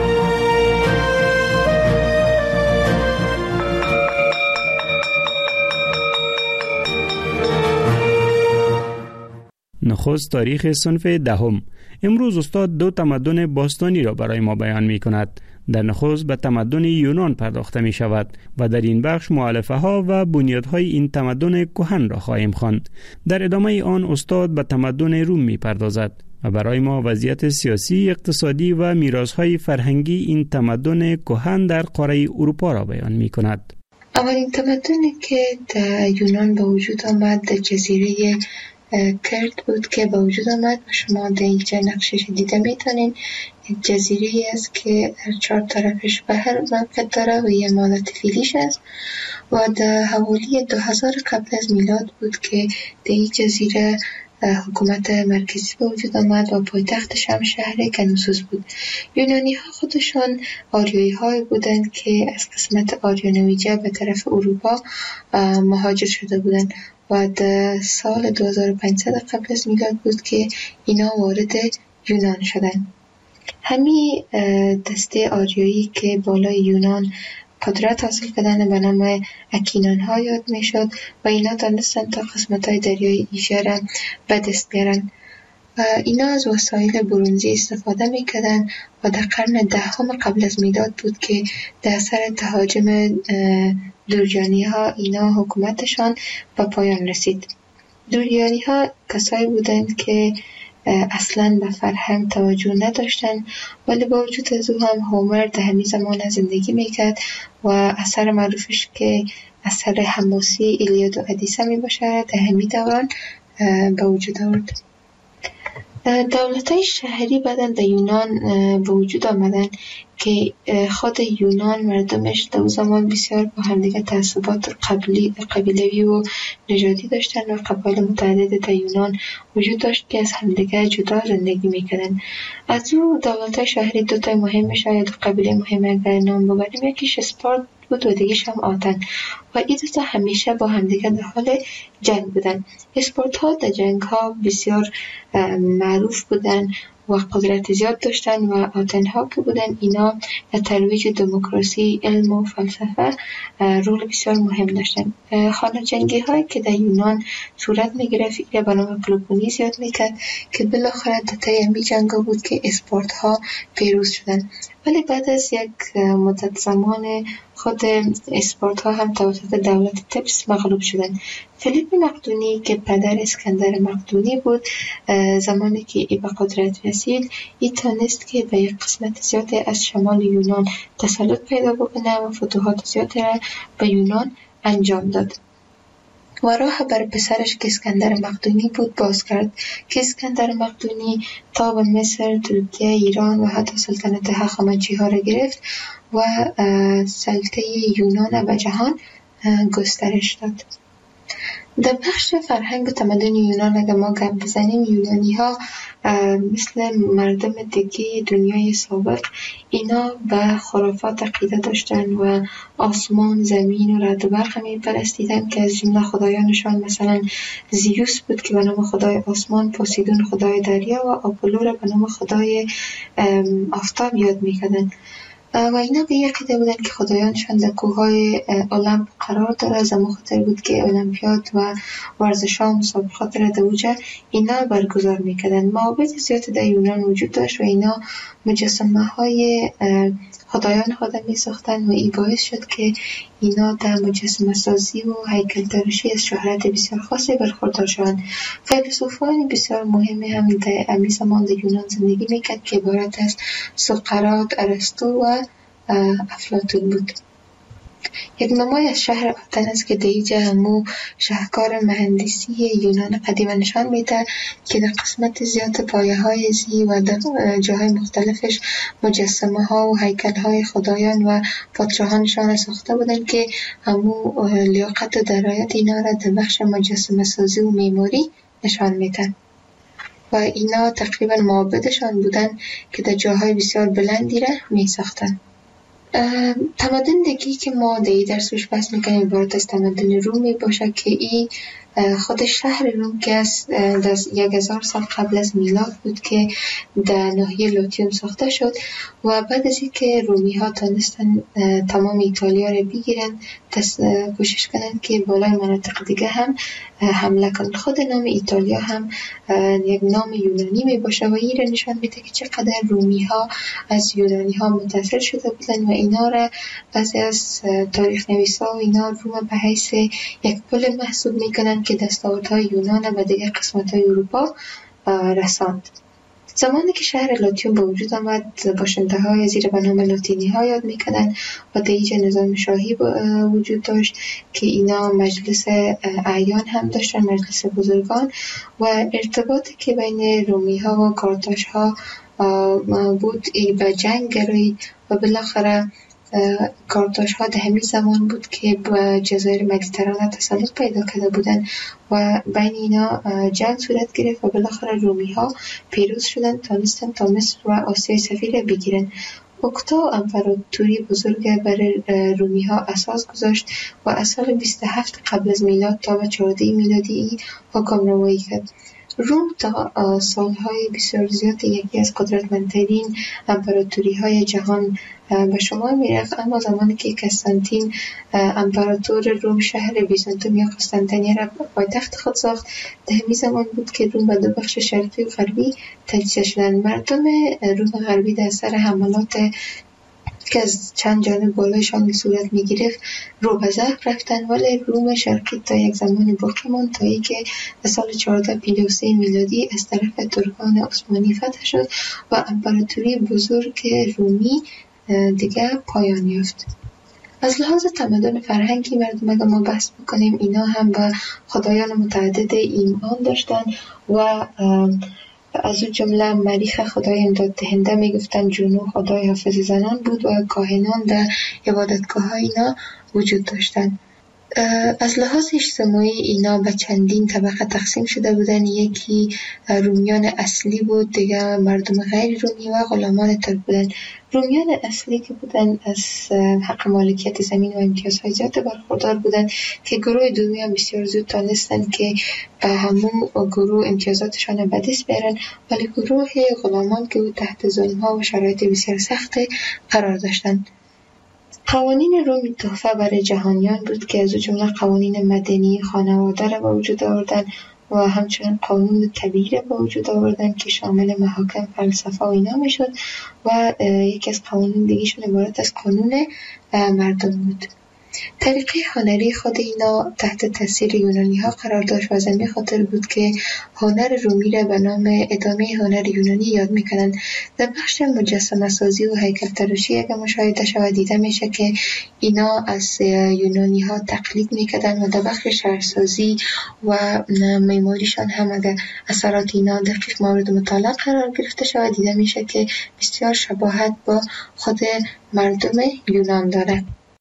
نخست تاریخ صنف 10ام. امروز استاد دو تمدن باستانی را برای ما بیان می کند. در نخست به تمدن یونان پرداخته می شود و در این بخش مؤلفه ها و بنیادهای این تمدن کهن را خواهیم خواند. در ادامه آن استاد به تمدن روم می پردازد و برای ما وضعیت سیاسی، اقتصادی و میراث‌های فرهنگی این تمدن کهن در قاره اروپا را بیان می کند. اولین تمدنی که در یونان به وجود آمد در جزیره کرد بود که به وجود آمد و شما در اینجا نقشش دیده میتونین. یک جزیره است که چهار طرفش بحر موقع داره و یه مالت فیلیش است و در حوالی 2000 قبل از میلاد بود که در این جزیره حکومت مرکزی به وجود آمد و پایتختش هم شهر کنوسوس بود. یونانی ها خودشان آریایی های بودند که از قسمت آریانویجه به طرف اروپا مهاجر شده بودند و در سال 2500 قبل از میلاد بود که اینا وارد یونان شدند. همین دسته آریایی که بالای یونان قدرت حاصل کردن به نام اکینان ها یاد می شد و اینا دانستن تا قسمت های دریای ایژه را به دست بیارن. اینا از وسایل برنزی استفاده می کردن و در قرن 10 قبل از میلاد بود که در اثر تهاجم دوریانی ها اینا حکومتشان به پایان رسید. دوریانی ها کسایی بودند که اصلا به فرهنگ توجه نداشتن، ولی با وجود از او هم هومر در همین زمان زندگی میکرد و اثر معروفش که اثر حماسی ایلیاد و ادیسه می باشه در همین دوران به وجود آورد. دولت‌های شهری بعداً در یونان به وجود آمدن که خود یونان مردمش در اون زمان بسیار با همدیگه تعصبات قبیلوی و نژادی داشتن و قبایل متعدد در یونان وجود داشت که از همدیگه جدا زندگی میکردن. از اون دولت‌های شهری دوتای مهم شاید قبیله مهم اگر نام ببریم، یکیش اسپارت بود و دیگه‌ش هم آتن و این دوتا همیشه با همدیگه در حال جنگ بودن. اسپارت ها در جنگ ها بسیار معروف بودن و قدرت زیاد داشتن و آتن ها که بودن اینا در ترویج دموکراسی، علم و فلسفه رول بسیار مهم داشتن. خانه جنگی هایی که در یونان صورت می گرفت ایره به نام پلوپونیس یاد می کرد که بالاخره در طی همین جنگ بود که اسپارت ها پیروز شدن. ولی بعد از یک مدت زمان خود اسپارت ها هم توسط دولت تبس مغلوب شدن. فیلیپ مقدونی که پدر اسکندر مقدونی بود، زمانی که ای به قدرت رسید ای تانست که به یک قسمت زیاد از شمال یونان تسلط پیدا بکنه و فتوحات زیاد را به یونان انجام داد و راه بر پسرش که اسکندر مقدونی بود باز کرد که اسکندر مقدونی تا به مصر، ترکیه، ایران و حتی سلطنت هخامنشی ها را گرفت و سلطه یونان به جهان گسترش داد. در بخش فرهنگ و تمدن یونان اگر ما گپ بزنیم، یونانی ها مثل مردم دیگه دنیای سابق اینا به خرافات عقیده داشتن و آسمان، زمین و رعد و برق می پرستیدن که از جمله خدایانشان مثلا زیوس بود که به نام خدای آسمان، پوسیدون خدای دریا و آپولو را به نام خدای آفتاب یاد می کردن. و اینا به یک عده بودن که خدایانشان در کوههای المپ قرار داره. از همون خاطر بود که المپیاد و ورزش‌ها و مسابقات را در اوجه اینا برگزار میکردن. معابد زیاد در یونان وجود داشت و اینا مجسمه های خدایان خود می ساختن و این باعث شد که اینا در مجسمه سازی و هیکل تراشی از شهرت بسیار خاصی برخوردار شدند. فیلسوفان بسیار مهمی هم در امی زمان در یونان زندگی میکرد که عبارت از سقراط، ارسطو و افلاطون بود. یک نمای از شهر آتن است که در اینجا همو شهکار مهندسی یونان قدیم نشان میده که در قسمت زیاد پایه های زی و در جاهای مختلفش مجسمه ها و هیکل های خدایان و پادشاهانشان ساخته بودن که همو لیاقت و درایت اینا را در بخش مجسمه سازی و معماری نشان میدن. و اینا تقریبا معابدشان بودن که در جاهای بسیار بلندی را می ساختن. تمدن دیگی که ما در این درس روش بحث میکنیم عبارت از تمدن رومی باشه که این خود شهر روم که از 1000 سال قبل از میلاد بود که در ناحیه لاتیوم ساخته شد و بعد از اینکه رومی ها تونستن تمام ایتالیا رو بگیرن کوشش کنن که بالای مناطق دیگه هم حمله کنن. خود نام ایتالیا هم یک نام یونانی می باشه و این را نشان میده که چقدر رومی ها از یونانی ها متاثر شده بودن و اینا را بعضی از تاریخ نویسا و اینا روم به حیث یک پل محسوب میکنن که دستاوردهای یونان و دیگر قسمت‌های اروپا رساند. زمانی که شهر لاتیوم به وجود آمد باشنده‌های زیر به نام لاتینی‌ها یاد می‌کردند و در اینجا نظام شاهی وجود داشت که اینا مجلس اعیان هم داشتن، مجلس بزرگان، و ارتباطی که بین رومی‌ها و کارتاژها بود به جنگ گرایید و بالاخره کارتاژها در همین زمان بود که به جزایر مدیترانه تسلط پیدا کرده بودند و بین اینا جنگ صورت گرفت و بالاخره رومی ها پیروز شدند، تانستن تا مصر و آسیای صغیر بگیرن. اکتا امپراتوری بزرگ برای رومی ها اساس گذاشت و از سال 27 قبل از میلاد تا به 14 میلادی حکمرانی کرد. روم تا سالهای بسیار زیاد یکی از قدرتمندترین امپراتوری‌های جهان به شما میرفت، اما زمانی که کنستانتین امپراتور روم شهر بیزانتوم یا قسطنطنیه را پایتخت خود ساخت، در همین زمان بود که روم به دو بخش شرقی و غربی تجزیه شدند. مردم روم غربی در اثر حملات که از چند جانب بالایشان صورت می گرفت رو به ضعف رفتن، ولی روم شرقی تا یک زمانی باقی ماند تا اینکه در سال 1453 میلادی از طرف ترکان عثمانی فتح شد و امپراتوری بزرگ رومی دیگه پایان یافت. از لحاظ تمدن فرهنگی مردم اگر ما بحث بکنیم اینا هم به خدایان متعدد ایمان داشتن و از اون جمله مریخ خدای امداد دهنده میگفتن، جنو خدای حافظ زنان بود و کاهنان در عبادتگاه اینا وجود داشتن. از لحاظ اجتماعی اینا به چندین طبقه تقسیم شده بودن. یکی رومیان اصلی بود، دیگه مردم غیر رومی و غلامان ترک بودن. رومیان اصلی که بودن از حق مالکیت زمین و امتیازهای زیاد برخوردار بودن که گروه دومی هم بسیار زود تانستن که به همون گروه امتیازاتشان به دست بیارن، ولی گروه غلامان که بود تحت ظلم‌ها و شرایط بسیار سخت قرار داشتن. قوانین روم تحفه برای جهانیان بود که از جمله قوانین مدنی خانواده را به وجود آوردن و همچنین قانون طبیعی را به وجود آوردن که شامل محاکم، فلسفه و اینا میشد و یکی از قوانین دیگه‌شون عبارت از قانون مردم بود. طریقه هنری خود اینا تحت تاثیر یونانی ها قرار داشت و از همین خاطر بود که هنر رومی را به نام ادامه هنر یونانی یاد میکنند. در بخش مجسمه سازی و هیکل تراشی اگر مشاهده شود دیده میشه که اینا از یونانی ها تقلید میکردن و در بخش شهرسازی و معماریشان هم اگر اثرات اینا دقیق مورد مطالعه قرار گرفته شود دیده میشه که بسیار شباهت با خود مردم یونان داره.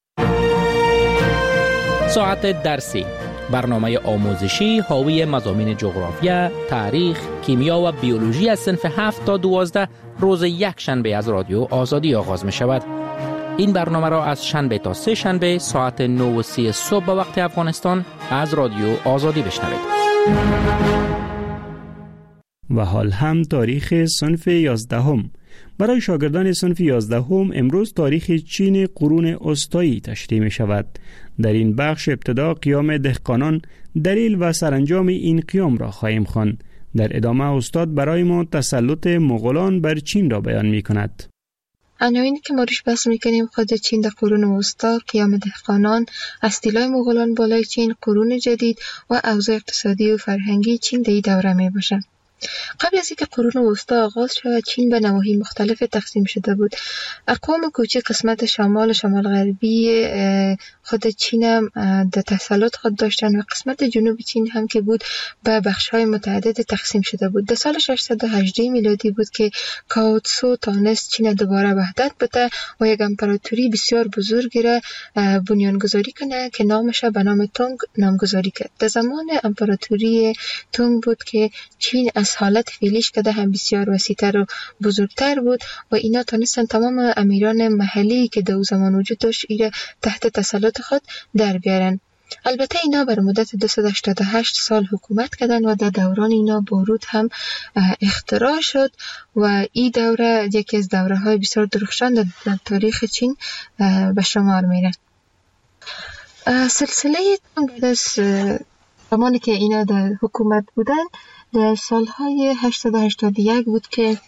ساعت درسی، برنامه آموزشی حاوی مضامین جغرافیا، تاریخ، کیمیا و بیولوژی از صنف 7 تا 12 روز یک شنبه از رادیو آزادی آغاز می شود. این برنامه را از شنبه تا سه شنبه ساعت 9:30 صبح به وقت افغانستان از رادیو آزادی بشنوید. و حال هم تاریخ صنف 11 برای شاگردان صنف 11 امروز تاریخ چین قرون وسطایی تشریح می شود. در این بخش ابتدا قیام دهقانان، دلیل و سرانجام این قیام را خواهیم خواند. در ادامه استاد برای ما تسلط مغولان بر چین را بیان می کند. عناوینی که ما روش بحث میکنیم خود چین در قرون وسطا، قیام دهقانان، استیلای مغولان بالای چین، قرون جدید و اوضاع اقتصادی و فرهنگی چین در این دوره می باشه. قبل از اینکه قرون وسطا آغاز شود، چین به نواحی مختلف تقسیم شده بود. اقوام کوچک قسمت شمال غربی خود چین هم در تسلط خود داشتن و قسمت جنوب چین هم که بود به بخش‌های متعدد تقسیم شده بود. در سال 618 میلادی بود که کاو تسو تانست چین دوباره وحدت بده و یک امپراتوری بسیار بزرگی را بنیانگذاری کنه که نامش به نام تونگ نامگذاری کرد. در زمان امپراتوری تونگ بود که چین از حالت فعلیش که هم بسیار وسیع‌تر و بزرگتر بود و اینا تانستن تمام امیران محلی که در زمان وجود داشت ایره تحت تسلط خود در بیارن. البته اینا بر مدت 288 سال حکومت کردن و در دوران اینا بارود هم اختراع شد و این دوره یکی از دوره‌های بسیار درخشان در تاریخ چین به شمار میره. سلسله زمانی که اینا در حکومت بودن در سالهای 881 بود که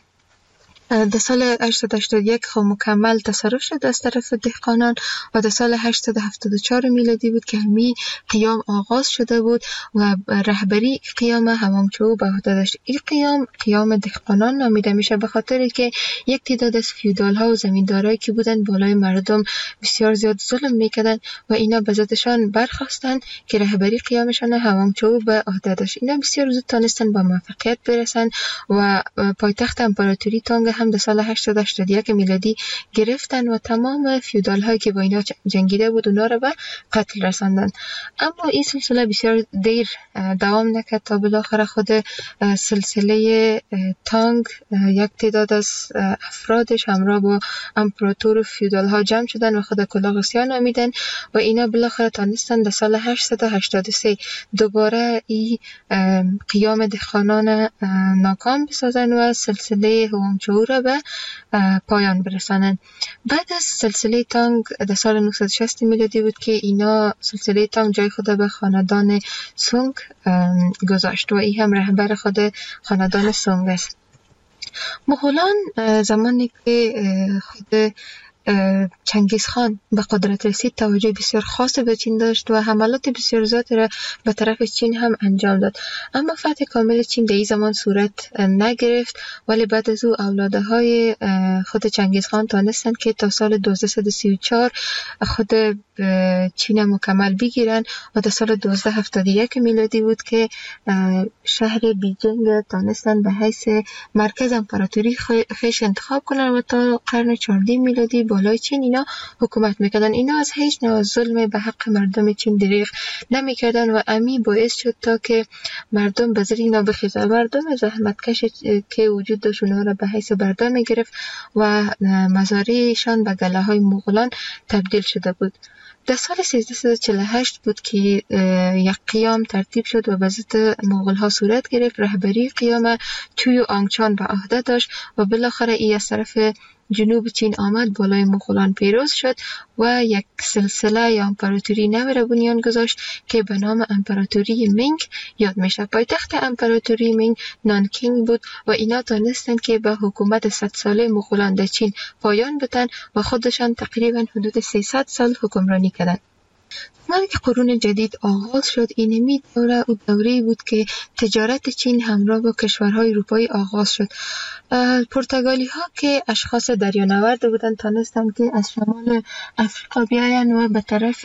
در سال 881 خب مکمل تصرف شد از طرف دهقانان و در سال 874 میلادی بود که همی قیام آغاز شده بود و رهبری قیام هوانگچو به عهده داشت. این قیام دهقانان نامیده میشه به خاطر که یک تعداد از فیودال ها و زمیندارایی که بودن بالای مردم بسیار زیاد ظلم میکردن و اینا به ذاتشان برخواستن که رهبری قیامشان هوانگچو به عهده داشت. اینا بسیار زود تانستن با موفقیت برسن و پایتخت امپراتوری تونگ هم در سال 881 میلادی گرفتن و تمام فیودال هایی که با اینا جنگیده بود اونا را به قتل رساندن. اما این سلسله بسیار دیر دوام نکرد تا بالاخره خود سلسله تانگ یک تعداد از افرادش همراه با امپراتور و فیودال ها جمع شدن و خود کلاغسیا نامیدن و اینا بالاخره تانستن در سال 883 دوباره این قیام دهقانان ناکام بسازن و سلسله هوانگچو را به پایان برسانن. بعد از سلسله تانگ در سال 960 میلادی بود که اینا سلسله تانگ جای خود به خاندان سونگ گذاشت و این هم رهبر خود خاندان سونگ است. مغولان زمانی که خود چنگیز خان به قدرت رسید توجه بسیار خاص به چین داشت و حملات بسیار زیادی را به طرف چین هم انجام داد. اما فتح کامل چین در این زمان صورت نگرفت، ولی بعد از او اولاده های خود چنگیز خان تانستند که تا سال 1234 خود چین مکمل بگیرن و در سال 1271 میلادی بود که شهر بیجینگ تانستند به حیث مرکز امپراتوری خیش انتخاب کنن و تا قرن 14 میلادی بالای چین اینا حکومت میکردن. اینا از هیچ نوع ظلم به حق مردم چین دریغ نمیکردن و امی باعث شد تا که مردم به زیر اینا بخیزن. مردم زحمتکش که وجود داشت اونا را به حیث برده میگرفت و مزارعشان به گله های مغولان تبدیل شده بود. در سال 1348 بود که یک قیام ترتیب شد و به ضد مغول ها صورت گرفت. رهبری قیام چوی آنگچان به عهده داشت و بالاخره ای از طرف جنوب چین آمد، بالای مغولان پیروز شد و یک سلسله یا امپراتوری نو را بنیان گذاشت که به نام امپراتوری مینگ یاد میشه. پایتخت امپراتوری مینگ نانکینگ بود و اینا تانستند که به حکومت 100 ساله مغولان در چین پایان بدن و خودشان تقریبا حدود 300 سال حکمرانی کردند. زمانی که قرون جدید آغاز شد، اینمی دوره او دوره‌ای بود که تجارت چین همراه با کشورهای اروپایی آغاز شد. پرتغالی ها که اشخاص دریانورد بودند تانستند که از شمال افریقا بیاین و به طرف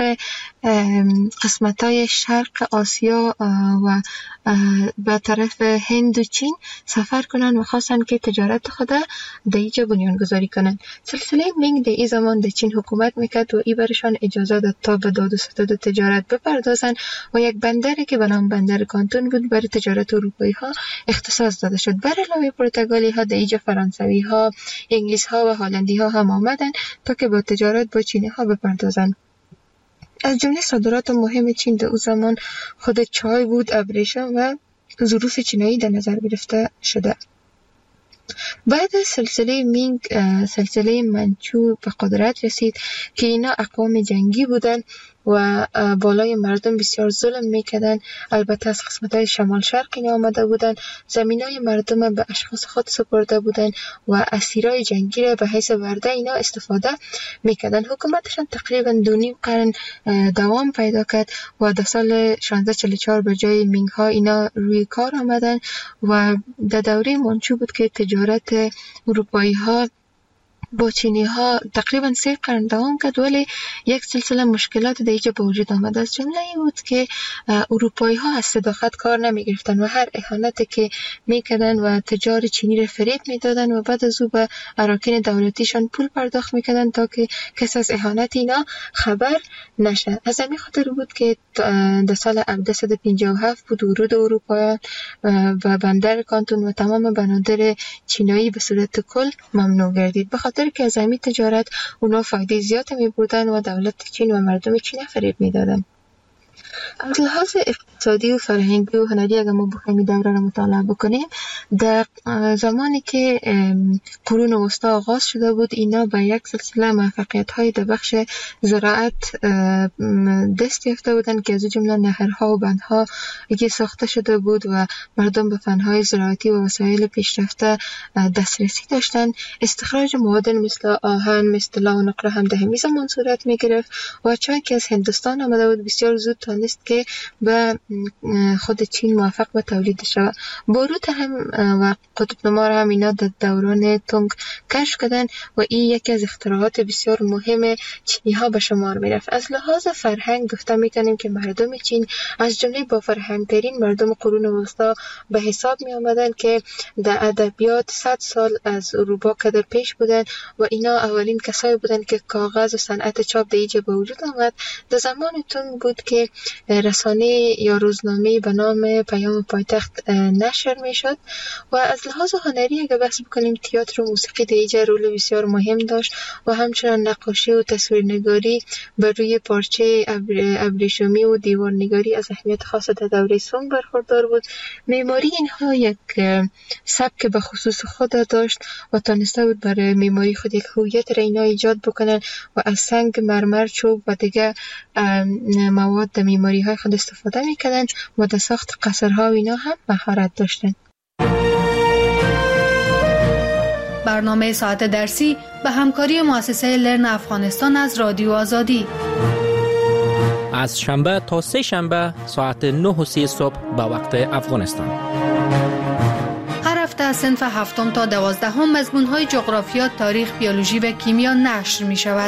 قسمت‌های شرق آسیا و به طرف هند و چین سفر کنند و خواستند که تجارت خود در اینجا بنیان گذاری کنند. سلسله مینگ در این زمان در چین حکومت میکرد و این برشان اجازه داد تا به داد و ستد و تجارت بپردازند و یک بندری که به نام بندر کانتون بود برای تجارت اروپایی ها اختصاص داده شد. بر علاوه پرتغالی ها در اینجا فرانسوی ها، انگلیس ها و هلندی ها هم آمدن تا که با تجارت با چینی ها بپردازند. از جمله صادرات مهم چین در او زمان خود چای بود، ابریشم و ظروف چینایی در نظر گرفته شده. بعد از سلسله مینگ سلسله منچو به قدرت رسید که اینا اقوام جنگی بودن و بالای مردم بسیار ظلم میکردن. البته از قسمت‌های شمال شرق اینا آمده بودن، زمینای مردم به اشخاص خود سپرده بودن و اسیرای جنگی را به حیث ورده اینا استفاده میکردن. حکومتشان تقریبا 2.5 قرن دوام پیدا کرد و در سال 1644 به جای مینگ ها اینا روی کار آمدن و در دوره منچو بود که تجارت اروپایی ها با چینی ها تقریبا 3 قرن دوام کرد، ولی یک سلسله مشکلات در اینجا به وجود آمد. از جمله این بود که اروپایی ها از صداقت کار نمی گرفتن و هر اهانتی که می کردن و تجار چینی را فریب می دادن و بعد از او به اراکین دولتیشان پول پرداخت می کردن تا که کس از اهانت اینا خبر نشه. از همین خاطر بود که در سال 1757 بود ورود اروپایان و بندر کانتون و تمام بنادر چینایی به صورت کل ممنوع گردید، به خاطر که از همین تجارت اونا فایده زیاد می بردن و دولت چین و مردم چین فریب می دادن. از لحاظ اقتصادی و فرهنگی و هنری اگر ما بخوایم دوره را مطالعه بکنیم، در زمانی که قرون وسطا آغاز شده بود اینا به یک سلسله موفقیت‌های در بخش زراعت دست یافته بودند که از جمله نهرها و بندها که ساخته شده بود و مردم به فن‌های زراعتی و وسایل پیشرفته دسترسی داشتند. استخراج مواد مثل آهن، مثل طلا و نقره هم در همین زمان صورت می‌گرفت و چای که از هندوستان آمده بود بسیار زود تانست که به خود چین موفق به تولید شود. باروت هم و قطب‌نما هم اینا در دوران تونگ کشف کردن و این یکی از اختراعات بسیار مهم چینی ها به شمار می رفت. از لحاظ فرهنگ گفته می کنیم که مردم چین از جمله با فرهنگ‌ترین مردم قرون وسطا به حساب می آمدن که در ادبیات 100 سال از اروپا قدر پیش بودن و اینا اولین کسایی بودن که کاغذ و صنعت چاپ در اینجا به وجود آمد. در زمان تونگ بود که رسانه یا روزنامه به نام پیام پایتخت نشر می شد و از لحاظ هنری اگر بحث بکنیم تئاتر و موسیقی در اینجا رول بسیار مهم داشت و همچنان نقاشی و تصویرنگاری بر روی پارچه ابریشمی و دیوارنگاری از اهمیت خاص در دوره سونگ برخوردار بود. معماری اینها یک سبک به خصوص خود داشت و تانسته بود برای معماری خود یک هویت را اینا ایجاد بکنن و از سنگ، مرمر، چوب و دیگر مواد در معماری های خود استفاده میکردن و در ساخت قصرها و اینا هم مهارت داشتن. برنامه ساعت درسی به همکاری مؤسسه لرن افغانستان از رادیو آزادی از شنبه تا 3 شنبه ساعت 9:30 صبح به وقت افغانستان. هر هفته از صنف 7 تا 12 مضمون‌های جغرافیا، تاریخ، بیولوژی و کیمیا نشر می شود.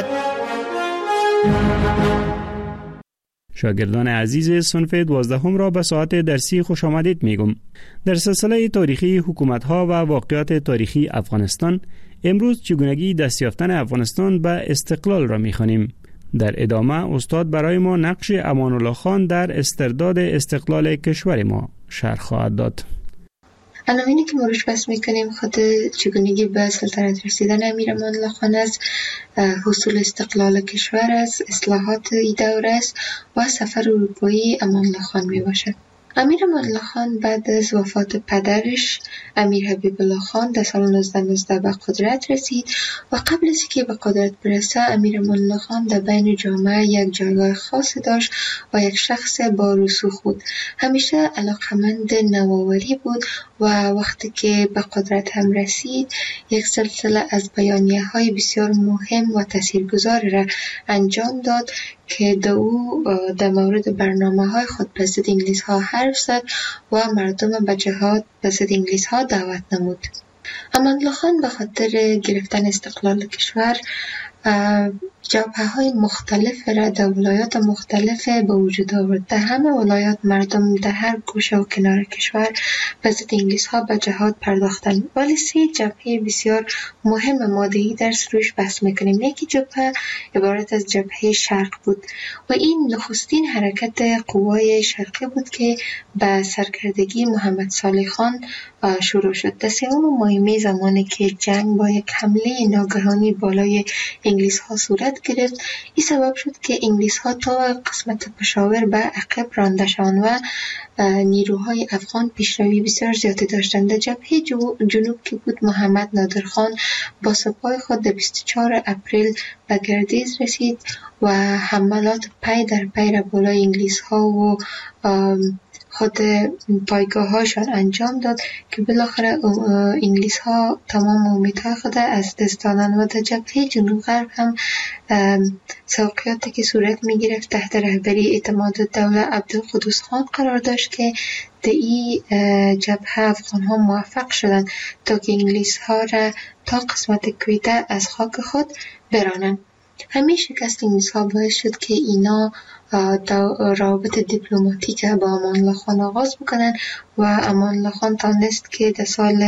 شاگردان عزیز صنف 12 را به ساعت درسی خوش آمدید میگم. در سلسله تاریخی حکومت‌ها و واقعات تاریخی افغانستان امروز چگونگی دست یافتن افغانستان به استقلال را می‌خوانیم. در ادامه استاد برای ما نقش امان الله خان در استرداد استقلال کشور ما شرح خواهد داد. عناوینی که ما روش بحث میکنیم خود چگونگی به سلطنت رسیدن امیر امان الله خان است، حصول استقلال کشور است، اصلاحات این دوره است و سفر اروپایی امان الله خان می باشد. امیر امان الله خان بعد از وفات پدرش امیر حبیب الله خان در سال 1919 به قدرت رسید و قبل از اینکه به قدرت برسه امیر امان الله خان در بین جامعه یک جایگاه خاص داشت و یک شخص با رسوخ بود. همیشه علاقمند نوآوری بود و وقتی که به قدرت هم رسید یک سلسله از بیانیه‌های بسیار مهم و تاثیرگذار را انجام داد که در مورد برنامه‌های خود به ضد انگلیس‌ها حرف زد و مردم به جهاد به ضد انگلیس‌ها دعوت نمود. امان الله خان به خاطر گرفتن استقلال کشور جبهه‌های مختلف را در ولایات مختلف به وجود آورد. در همه ولایات مردم در هر گوشه و کنار کشور به ضد انگلیس‌ها به جهاد پرداختند، ولی 3 جبهه بسیار مهم ماده‌ای در روش بحث می‌کنیم. یکی جبهه عبارت از جبهه شرق بود و این نخستین حرکت قوای شرقی بود که به سرکردگی محمد صالح خان شروع شد. در 3 ماه می زمانی که جنگ با یک حمله ناگهانی بالای انگلیس‌ها صورت صورت گرفت. این سبب شد که انگلیس ها تا قسمت پشاور به عقب رانده شوند و نیروهای افغان پیشروی بسیار زیادی داشتند. در جبهه جنوب که بود، محمد نادرخان با سپاه خود در 24 اپریل به گردیز رسید و حملات پی در پی را بالای انگلیس ها و خود پایگاه هاشان انجام داد که بالاخره انگلیس ها تمام امیدهای خود از دست دادند و در جبهه جنوب غرب هم سوقیاتی که صورت می گرفت تحت رهبری اعتماد الدوله عبدالقدوس خان قرار داشت که در این جبهه افغان ها موفق شدند تا که انگلیس ها را تا قسمت کویته از خاک خود برانند. همین شکست انگلیس ها باعث شد که اینا روابط دیپلماتیک با امان الله خان آغاز بکنن و امان الله خان تانست که در سال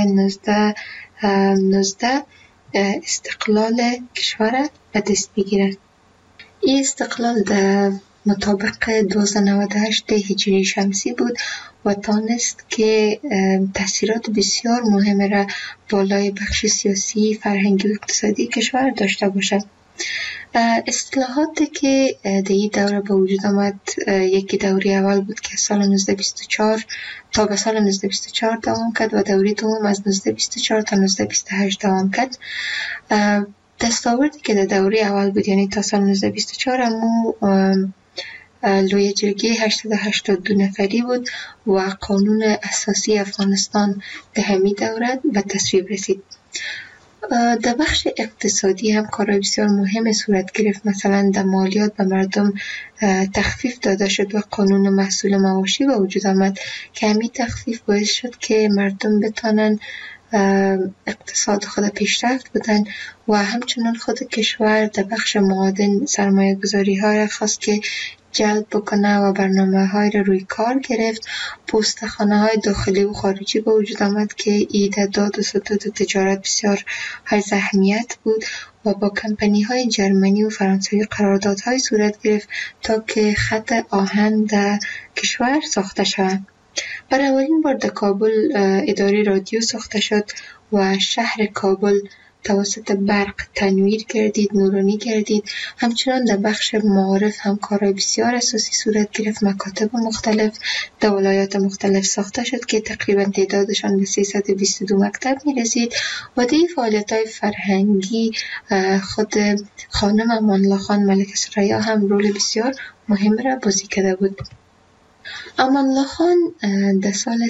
1919 استقلال کشور به دست بگیرد. این استقلال در مطابق 1298 هجری شمسی بود و تانست که تأثیرات بسیار مهم را بالای بخش سیاسی، فرهنگی و اقتصادی کشور داشته باشد. اصلاحاتی که در این دوره به وجود آمد، یکی دوره اول بود که سال 1924 تا به سال 1924 دوام کرد و دوره دوم از 1924 تا 1928 دوام کرد. دستاوردی که در دوره اول بود، یعنی تا سال 1924، امو لویه جرگه 882 نفری بود و قانون اساسی افغانستان در همین دوره به تصویب رسید. در بخش اقتصادی هم کارهای بسیار مهم صورت گرفت. مثلا در مالیات به مردم تخفیف داده شد و قانون محصول مواشی به وجود آمد که همین تخفیف باعث شد که مردم بتانن اقتصاد خود پیشرفت بدن و همچنان خود کشور در بخش معادن سرمایه گذاری های خواست که جلب بکنه و برنامه های را روی کار گرفت. پستخانه های داخلی و خارجی به وجود آمد که ایدادات و سداد و تجارت بسیار های اهمیت بود و با کمپانی های جرمنی و فرانسوی قراردادهای صورت گرفت تا که خط آهن در کشور ساخته شود. برای اولین بار در کابل اداره رادیو ساخته شد و شهر کابل توسط برق تنویر گردید، نورانی گردید. همچنان در بخش معارف هم کارهای بسیار اساسی صورت گرفت. مکاتب مختلف در ولایات مختلف ساخته شد که تقریبا تعدادشان به 322 مکتب میرسید و در فعالیت‌های فرهنگی خود خانم امان الله خان ملک ثریا هم رول بسیار مهم را بازی کرده بود. امان الله خان در سال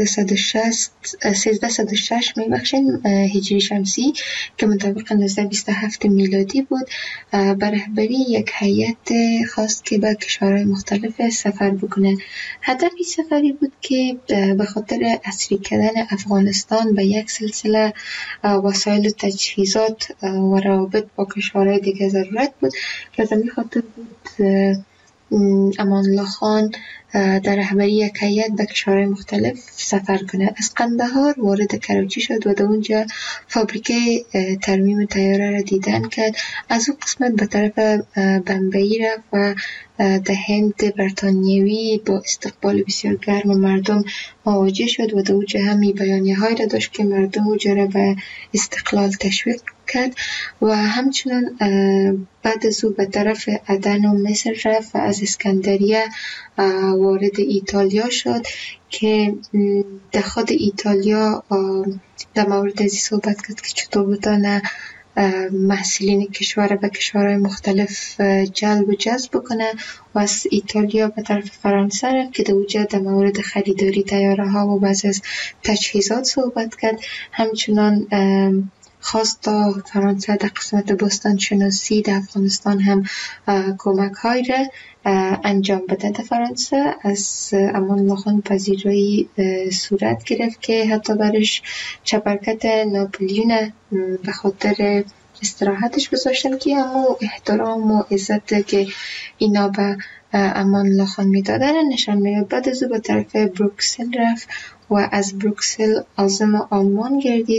1306 میبخشین هجری شمسی که مطابق 1927 میلادی بود، بر رهبری یک هیئت خواست که به کشورهای مختلف سفر بکنه. هدف این سفری بود که به خاطر عصری کردن افغانستان به یک سلسله وسایل و تجهیزات و روابط با کشورهای دیگه ضرورت بود که از همین خاطر بود امان الله خان در رهبری یک هیئت به کشورهای مختلف سفر کنه. از قندهار وارد کراچی شد و در اونجا فابریکه ترمیم طیاره را دیدن کرد. از اون قسمت به طرف بمبئی رفت و در هند بریتانیوی با استقبال بسیار گرم مردم مواجه شد و در اونجا همی بیانیه های را داشت که مردم اونجا را به استقلال تشویق کرد و همچنان بعد از او به طرف عدن و مصر رفت و از اسکندریه وارد ایتالیا شد که در خود ایتالیا در مورد ازی صحبت کرد که چطور بتانه محصولین کشور به کشورهای مختلف جلب و جذب بکنه و از ایتالیا به طرف فرانسه رفت که در اونجا در مورد خریداری طیاره ها و بعضی از تجهیزات صحبت کرد. همچنان خواست تا فرانسه در قسمت باستان شناسی در افغانستان هم کمک های را انجام بده. در فرانسه از امان الله خان پذیرایی صورت گرفت که حتی برش چپرکت ناپلیون به خاطر استراحتش گذاشتن که اما احترام و عزت که اینا به امان الله خان میدادن نشان میداد. بعد از او به طرف بروکسل رفت و از بروکسل عازم آلمان گردید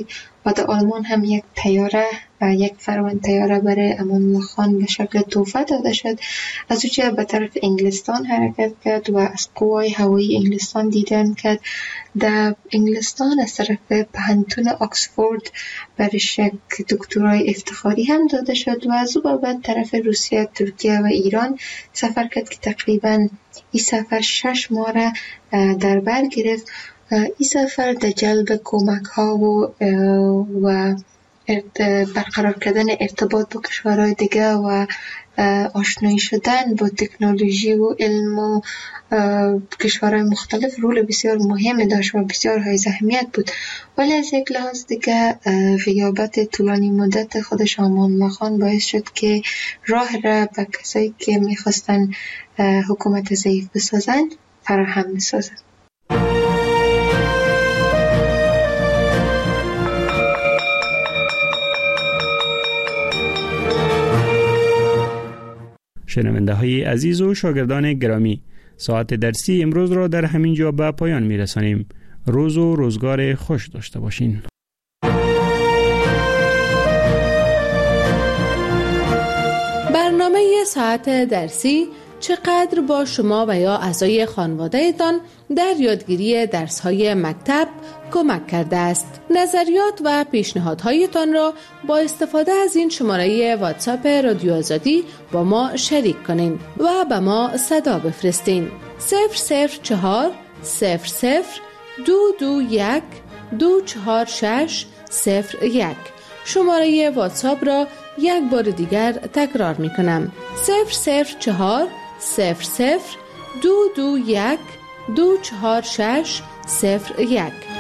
و در آلمان هم یک طیاره و یک فرمان طیاره برای امان الله خان به شکل تحفه داده شد. از اونجا به طرف انگلستان حرکت کرد و از قوای هوایی انگلستان دیدن کرد. در انگلستان از طرف پانتون آکسفورد برش یک دکترای افتخاری هم داده شد و از او بعد طرف روسیه، ترکیه و ایران سفر کرد که تقریبا این سفر 6 ماه را در بر گرفت. این سفر در جلب کمک ها و برقرار کردن ارتباط با کشورهای دیگه و آشنایی شدن با تکنولوژی و علم و کشورهای مختلف رول بسیار مهمی داشت و بسیار های اهمیت بود. ولی از یک لحاظ دیگه غیابت طولانی مدت خودش امان الله خان باعث شد که راه را به کسایی که میخواستن حکومت ضعیف بسازن فراهم بسازن. شنونده های عزیز و شاگردان گرامی، ساعت درسی امروز را در همین جا به پایان می رسانیم. روز و روزگار خوش داشته باشین. برنامه ساعت درسی چقدر با شما و یا اعضای خانواده‌تان در یادگیری درس‌های مکتب کمک کرده است. نظریات و پیشنهادهایتان را با استفاده از این شماره واتساپ رادیو آزادی با ما شریک کنین و به ما صدا بفرستین. 004 00 221 246 01. شماره واتساپ را یک بار دیگر تکرار می کنم. 004 00 221 246 01.